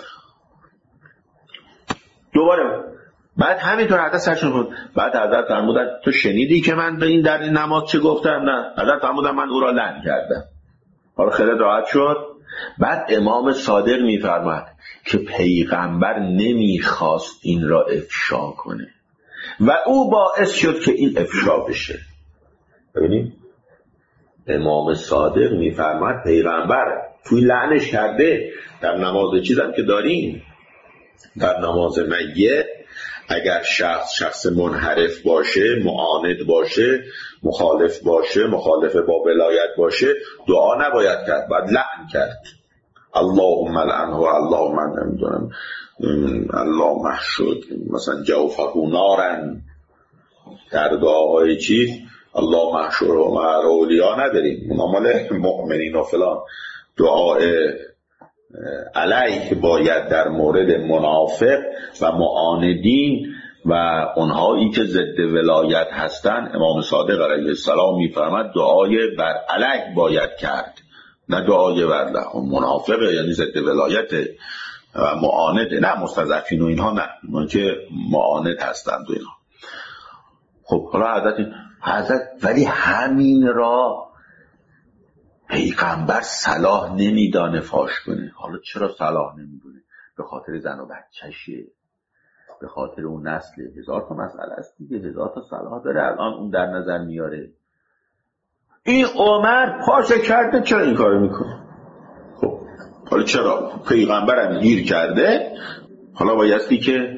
دوباره بعد همینطور حضرت سرشون بود. بعد حضرت فرمودن تو شنیدی که من به این در این نماز چه گفتم؟ نه. حضرت فرمودن من او را لعن کردم. حالا خیلی راحت شد. بعد امام صادق میفرماد که پیغمبر نمیخواست این را افشا کنه و او باعث شد که این افشا بشه. ببینید امام صادق میفرماد پیغمبر توی لعنش کرده. در نماز چیزم که داریم، در نماز میت اگر شخص شخص منحرف باشه، معاند باشه، مخالف باشه، مخالف با ولایت باشه، دعا نباید کرد، باید لعن کرد. اللهم لعنه و اللهم من نمیدونم الله محشود مثلا جوفه نارن. در دعاهای چیز الله محشور و مع اولیا نداریم، اونا مال مؤمنین و فلان. دعای علیه باید در مورد منافق و معاندین و اونهایی که ضد ولایت هستن. امام صادق علیه السلام میفرماد دعای بر علیه باید کرد، نه دعای بر منافق یعنی ضد ولایت و معاند، نه مستضعفین و اینها، نه اون که معاند هستند و اینها. خب حالا حضرت حضرت ولی همین را پیغمبر صلاح نمیدانه فاش کنه. حالا چرا صلاح نمیدونه؟ به خاطر زن و بچه‌شه، به خاطر اون نسل. هزار تا مسئله است دیگه، هزار تا صلاح داره الان اون در نظر میاره. این عمر پاشه کرده، چرا این کارو میکنه؟ خب حالا چرا؟ پیغمبرم گیر کرده، حالا بایستی که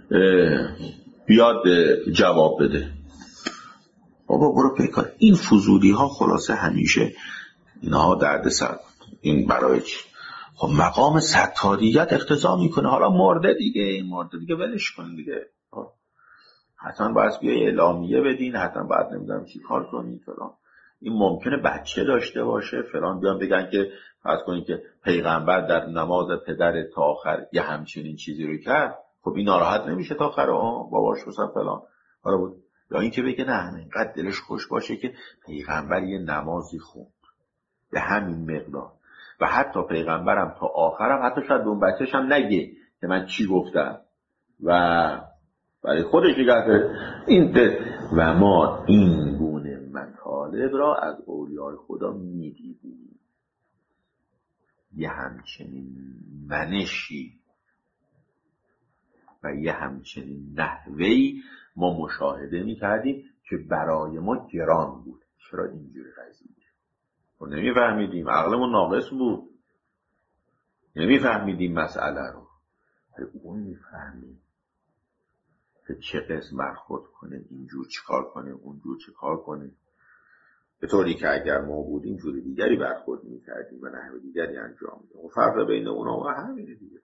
بیاد جواب بده. بابا برو پیکار. این فضولی ها خلاصه همیشه اینها درد سر. این برای چی؟ خب مقام ستاریت اقتضا میکنه. حالا مرده دیگه، این مرده دیگه ولش کن دیگه. حتما باید بیای اعلامیه بدین، حتما باید نمیدونم چی کار کنین فلان. این ممکنه بچه داشته باشه فلان، بیان بگن که فرض کنین که پیغمبر در نماز پدر تا آخر یه همچنین چیزی رو کرد. خب این ناراحت نمیشه تا آخر باباش مثلا فلان. حالا بود یا این که بگه نه اینقدر دلش خوش باشه که پیغمبر یه نمازی خوند به همین مقدار و حتی پیغمبرم تا آخرم حتی شاید اون بچه‌ش هم نگه که من چی گفتم و برای خودش نگه این ده. و ما این گونه مطالب را از اولیای خدا میدیدیم، یه همچنین منشی و یه همچنین نحوهی ما مشاهده میکردیم که برای ما گران بود. چرا اینجوری قضیه؟ و نمیفهمیدیم، عقلمون ناقص بود، نمیفهمیدیم مسئله رو. ولی اون میفهمید که چه قسم برخورد کنه، اینجور چیکار کنه، اونجور چیکار کنه، به طوری که اگر ما بودیم جوری دیگری برخورد میکردیم و نحو دیگری انجام میدیم. و فرق بین اونا و همینه دیگه.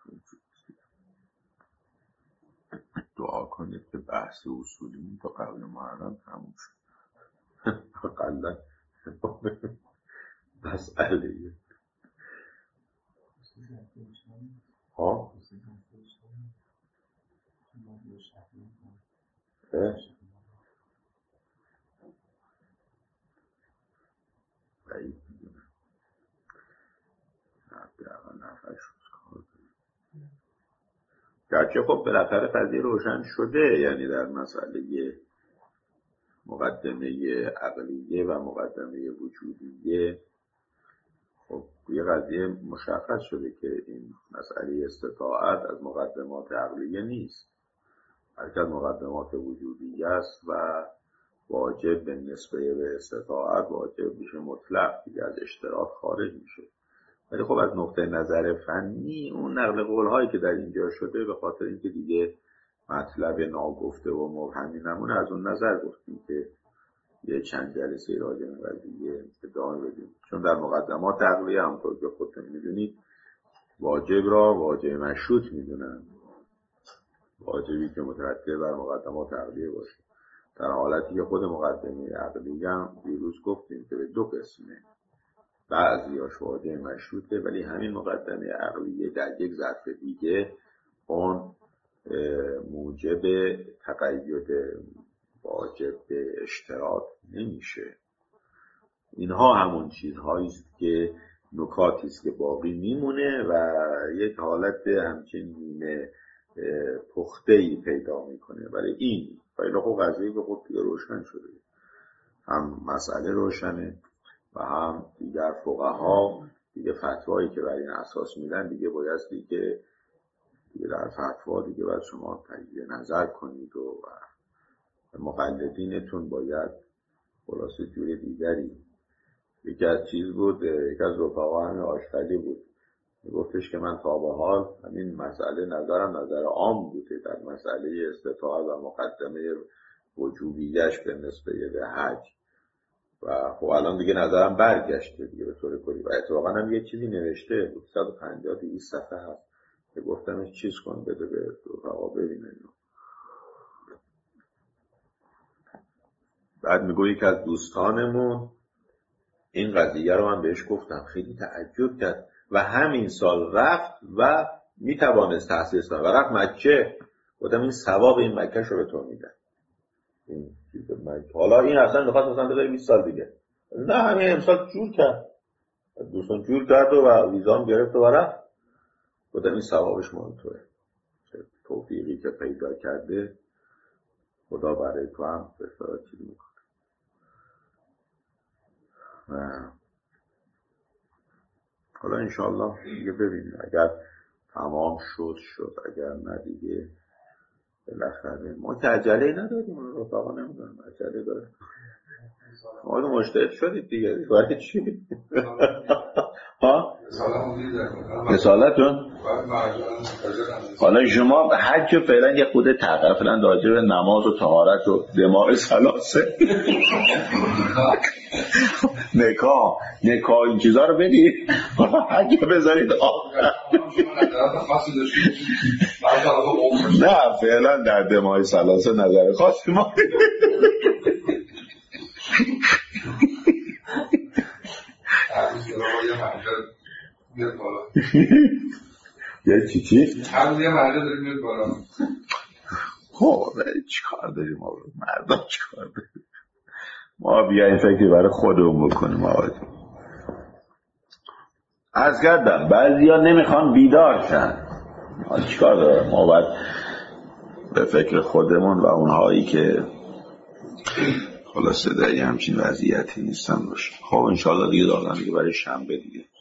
دعا کنید که بحث اصولی تا قبل محرم تموم شد. اقلا مسئله ها گرچه خب بالاخره قضیه روشن شده، یعنی در مسئله مقدمه عقلیه و مقدمه وجودیه خب یه قضیه مشخص شده که این مسئله استطاعت از مقدمات عقلیه نیست، بلکه از مقدمات وجودیه است و واجب به نسبه به استطاعت واجب میشه مطلق، دیگه از اشتراک خارج میشه. ولی خب از نقطه نظر فنی اون نقل قول هایی که در اینجا شده به خاطر اینکه دیگه مطلب ناگفته و مبهمی نمونه، از اون نظر گفتیم که یه چند جلسه راجع به قضیه ادامه بدیم، چون در مقدمات عقلیه همونطور که خودتون میدونید واجب را واجب مشروط میدونن، واجبی که مترتب بر مقدمات عقلیه باشه، در حالتی که خود مقدمه عقلیه هم دیروز گفتیم که به دو قسمه، بعضیاش واجب مشروطه ولی همین مقدمه عقلیه در یک ظرف دیگه اون موجب تقید واجب به اشتراط نمیشه. اینها همون چیزهایی است که نکاتی است که باقی میمونه و یک حالت همچین نیمه پخته‌ای پیدا میکنه. برای این خیلی خوب قضیه که خود دیگه روشن شده، هم مسئله روشنه و هم دیگر فقها دیگه فتوایی که برای این اساس میدن دیگه بایستی که دیگه در فتوا دیگه باید شما تجدید نظر کنید و مقلدینتون باید خلاصه جور دیگری. یکی از چیز بود، یکی از رفقا همین آشغالی بود، گفتش که من تا به حال همین مسئله نظرم نظر عام بوده در مسئله استطاعت و مقدمه وجوبیش به نسبه به حج و خب الان دیگه نظرم برگشته دیگه به طور کلی و اتفاقا هم یه چیزی نوشته بود صد و پنجاه دویست صفحه هست که گفتمش چیز کن بده به رفقا ببینن. بعد میگه یک از دوستانمون این قضیه رو من بهش گفتم، خیلی تعجب کرد و همین سال رفت و میتوانست تحصیل کنه و رفت مکه. گفتم این ثواب این مکهش رو به تو میدن. این چیز مکه حالا این اصلا میخواد مثلا بذاری بیست سال دیگه، نه همین امسال جور کرد، دوستان جور کرد و ویزام گرفت و رفت. گفتم این ثوابش مال توه، توفیقی که پیدا کرده خدا برای تو هم بسیار چیز میکنه. حالا انشاءالله دیگه ببینیم اگر تمام شد شد، اگر نه دیگه بالاخره ما که عجله نداریم، رفقا نمیدونم عجله داره. ما دو مجتهد شدید دیگه برای چی؟ ها؟ رسالتون؟ حالا شما حج فعلا یه خود تغییر فعلا راجع به نماز و طهارت و دماء ثلاثه نکاح نکاح این چیزا رو بدید حج بذارید آخر. نه فعلا در دماء ثلاثه نظر خاصی ما یه چی چی؟ هر یه مرده داریم میاد بالا. خب چی کار داریم ما مردم چی کار داریم؟ ما بیاییم فکری برای خودمون بکنیم. آقای عرض کردم بعضی ها نمیخوان بیدار شن، ما چی کار داریم؟ ما باید به فکر خودمون و اونهایی که خلاصه در یه همچین وضعیتی نیستن باشه. خب انشاءالله دیگه دارم دیگه برای شنبه دیگه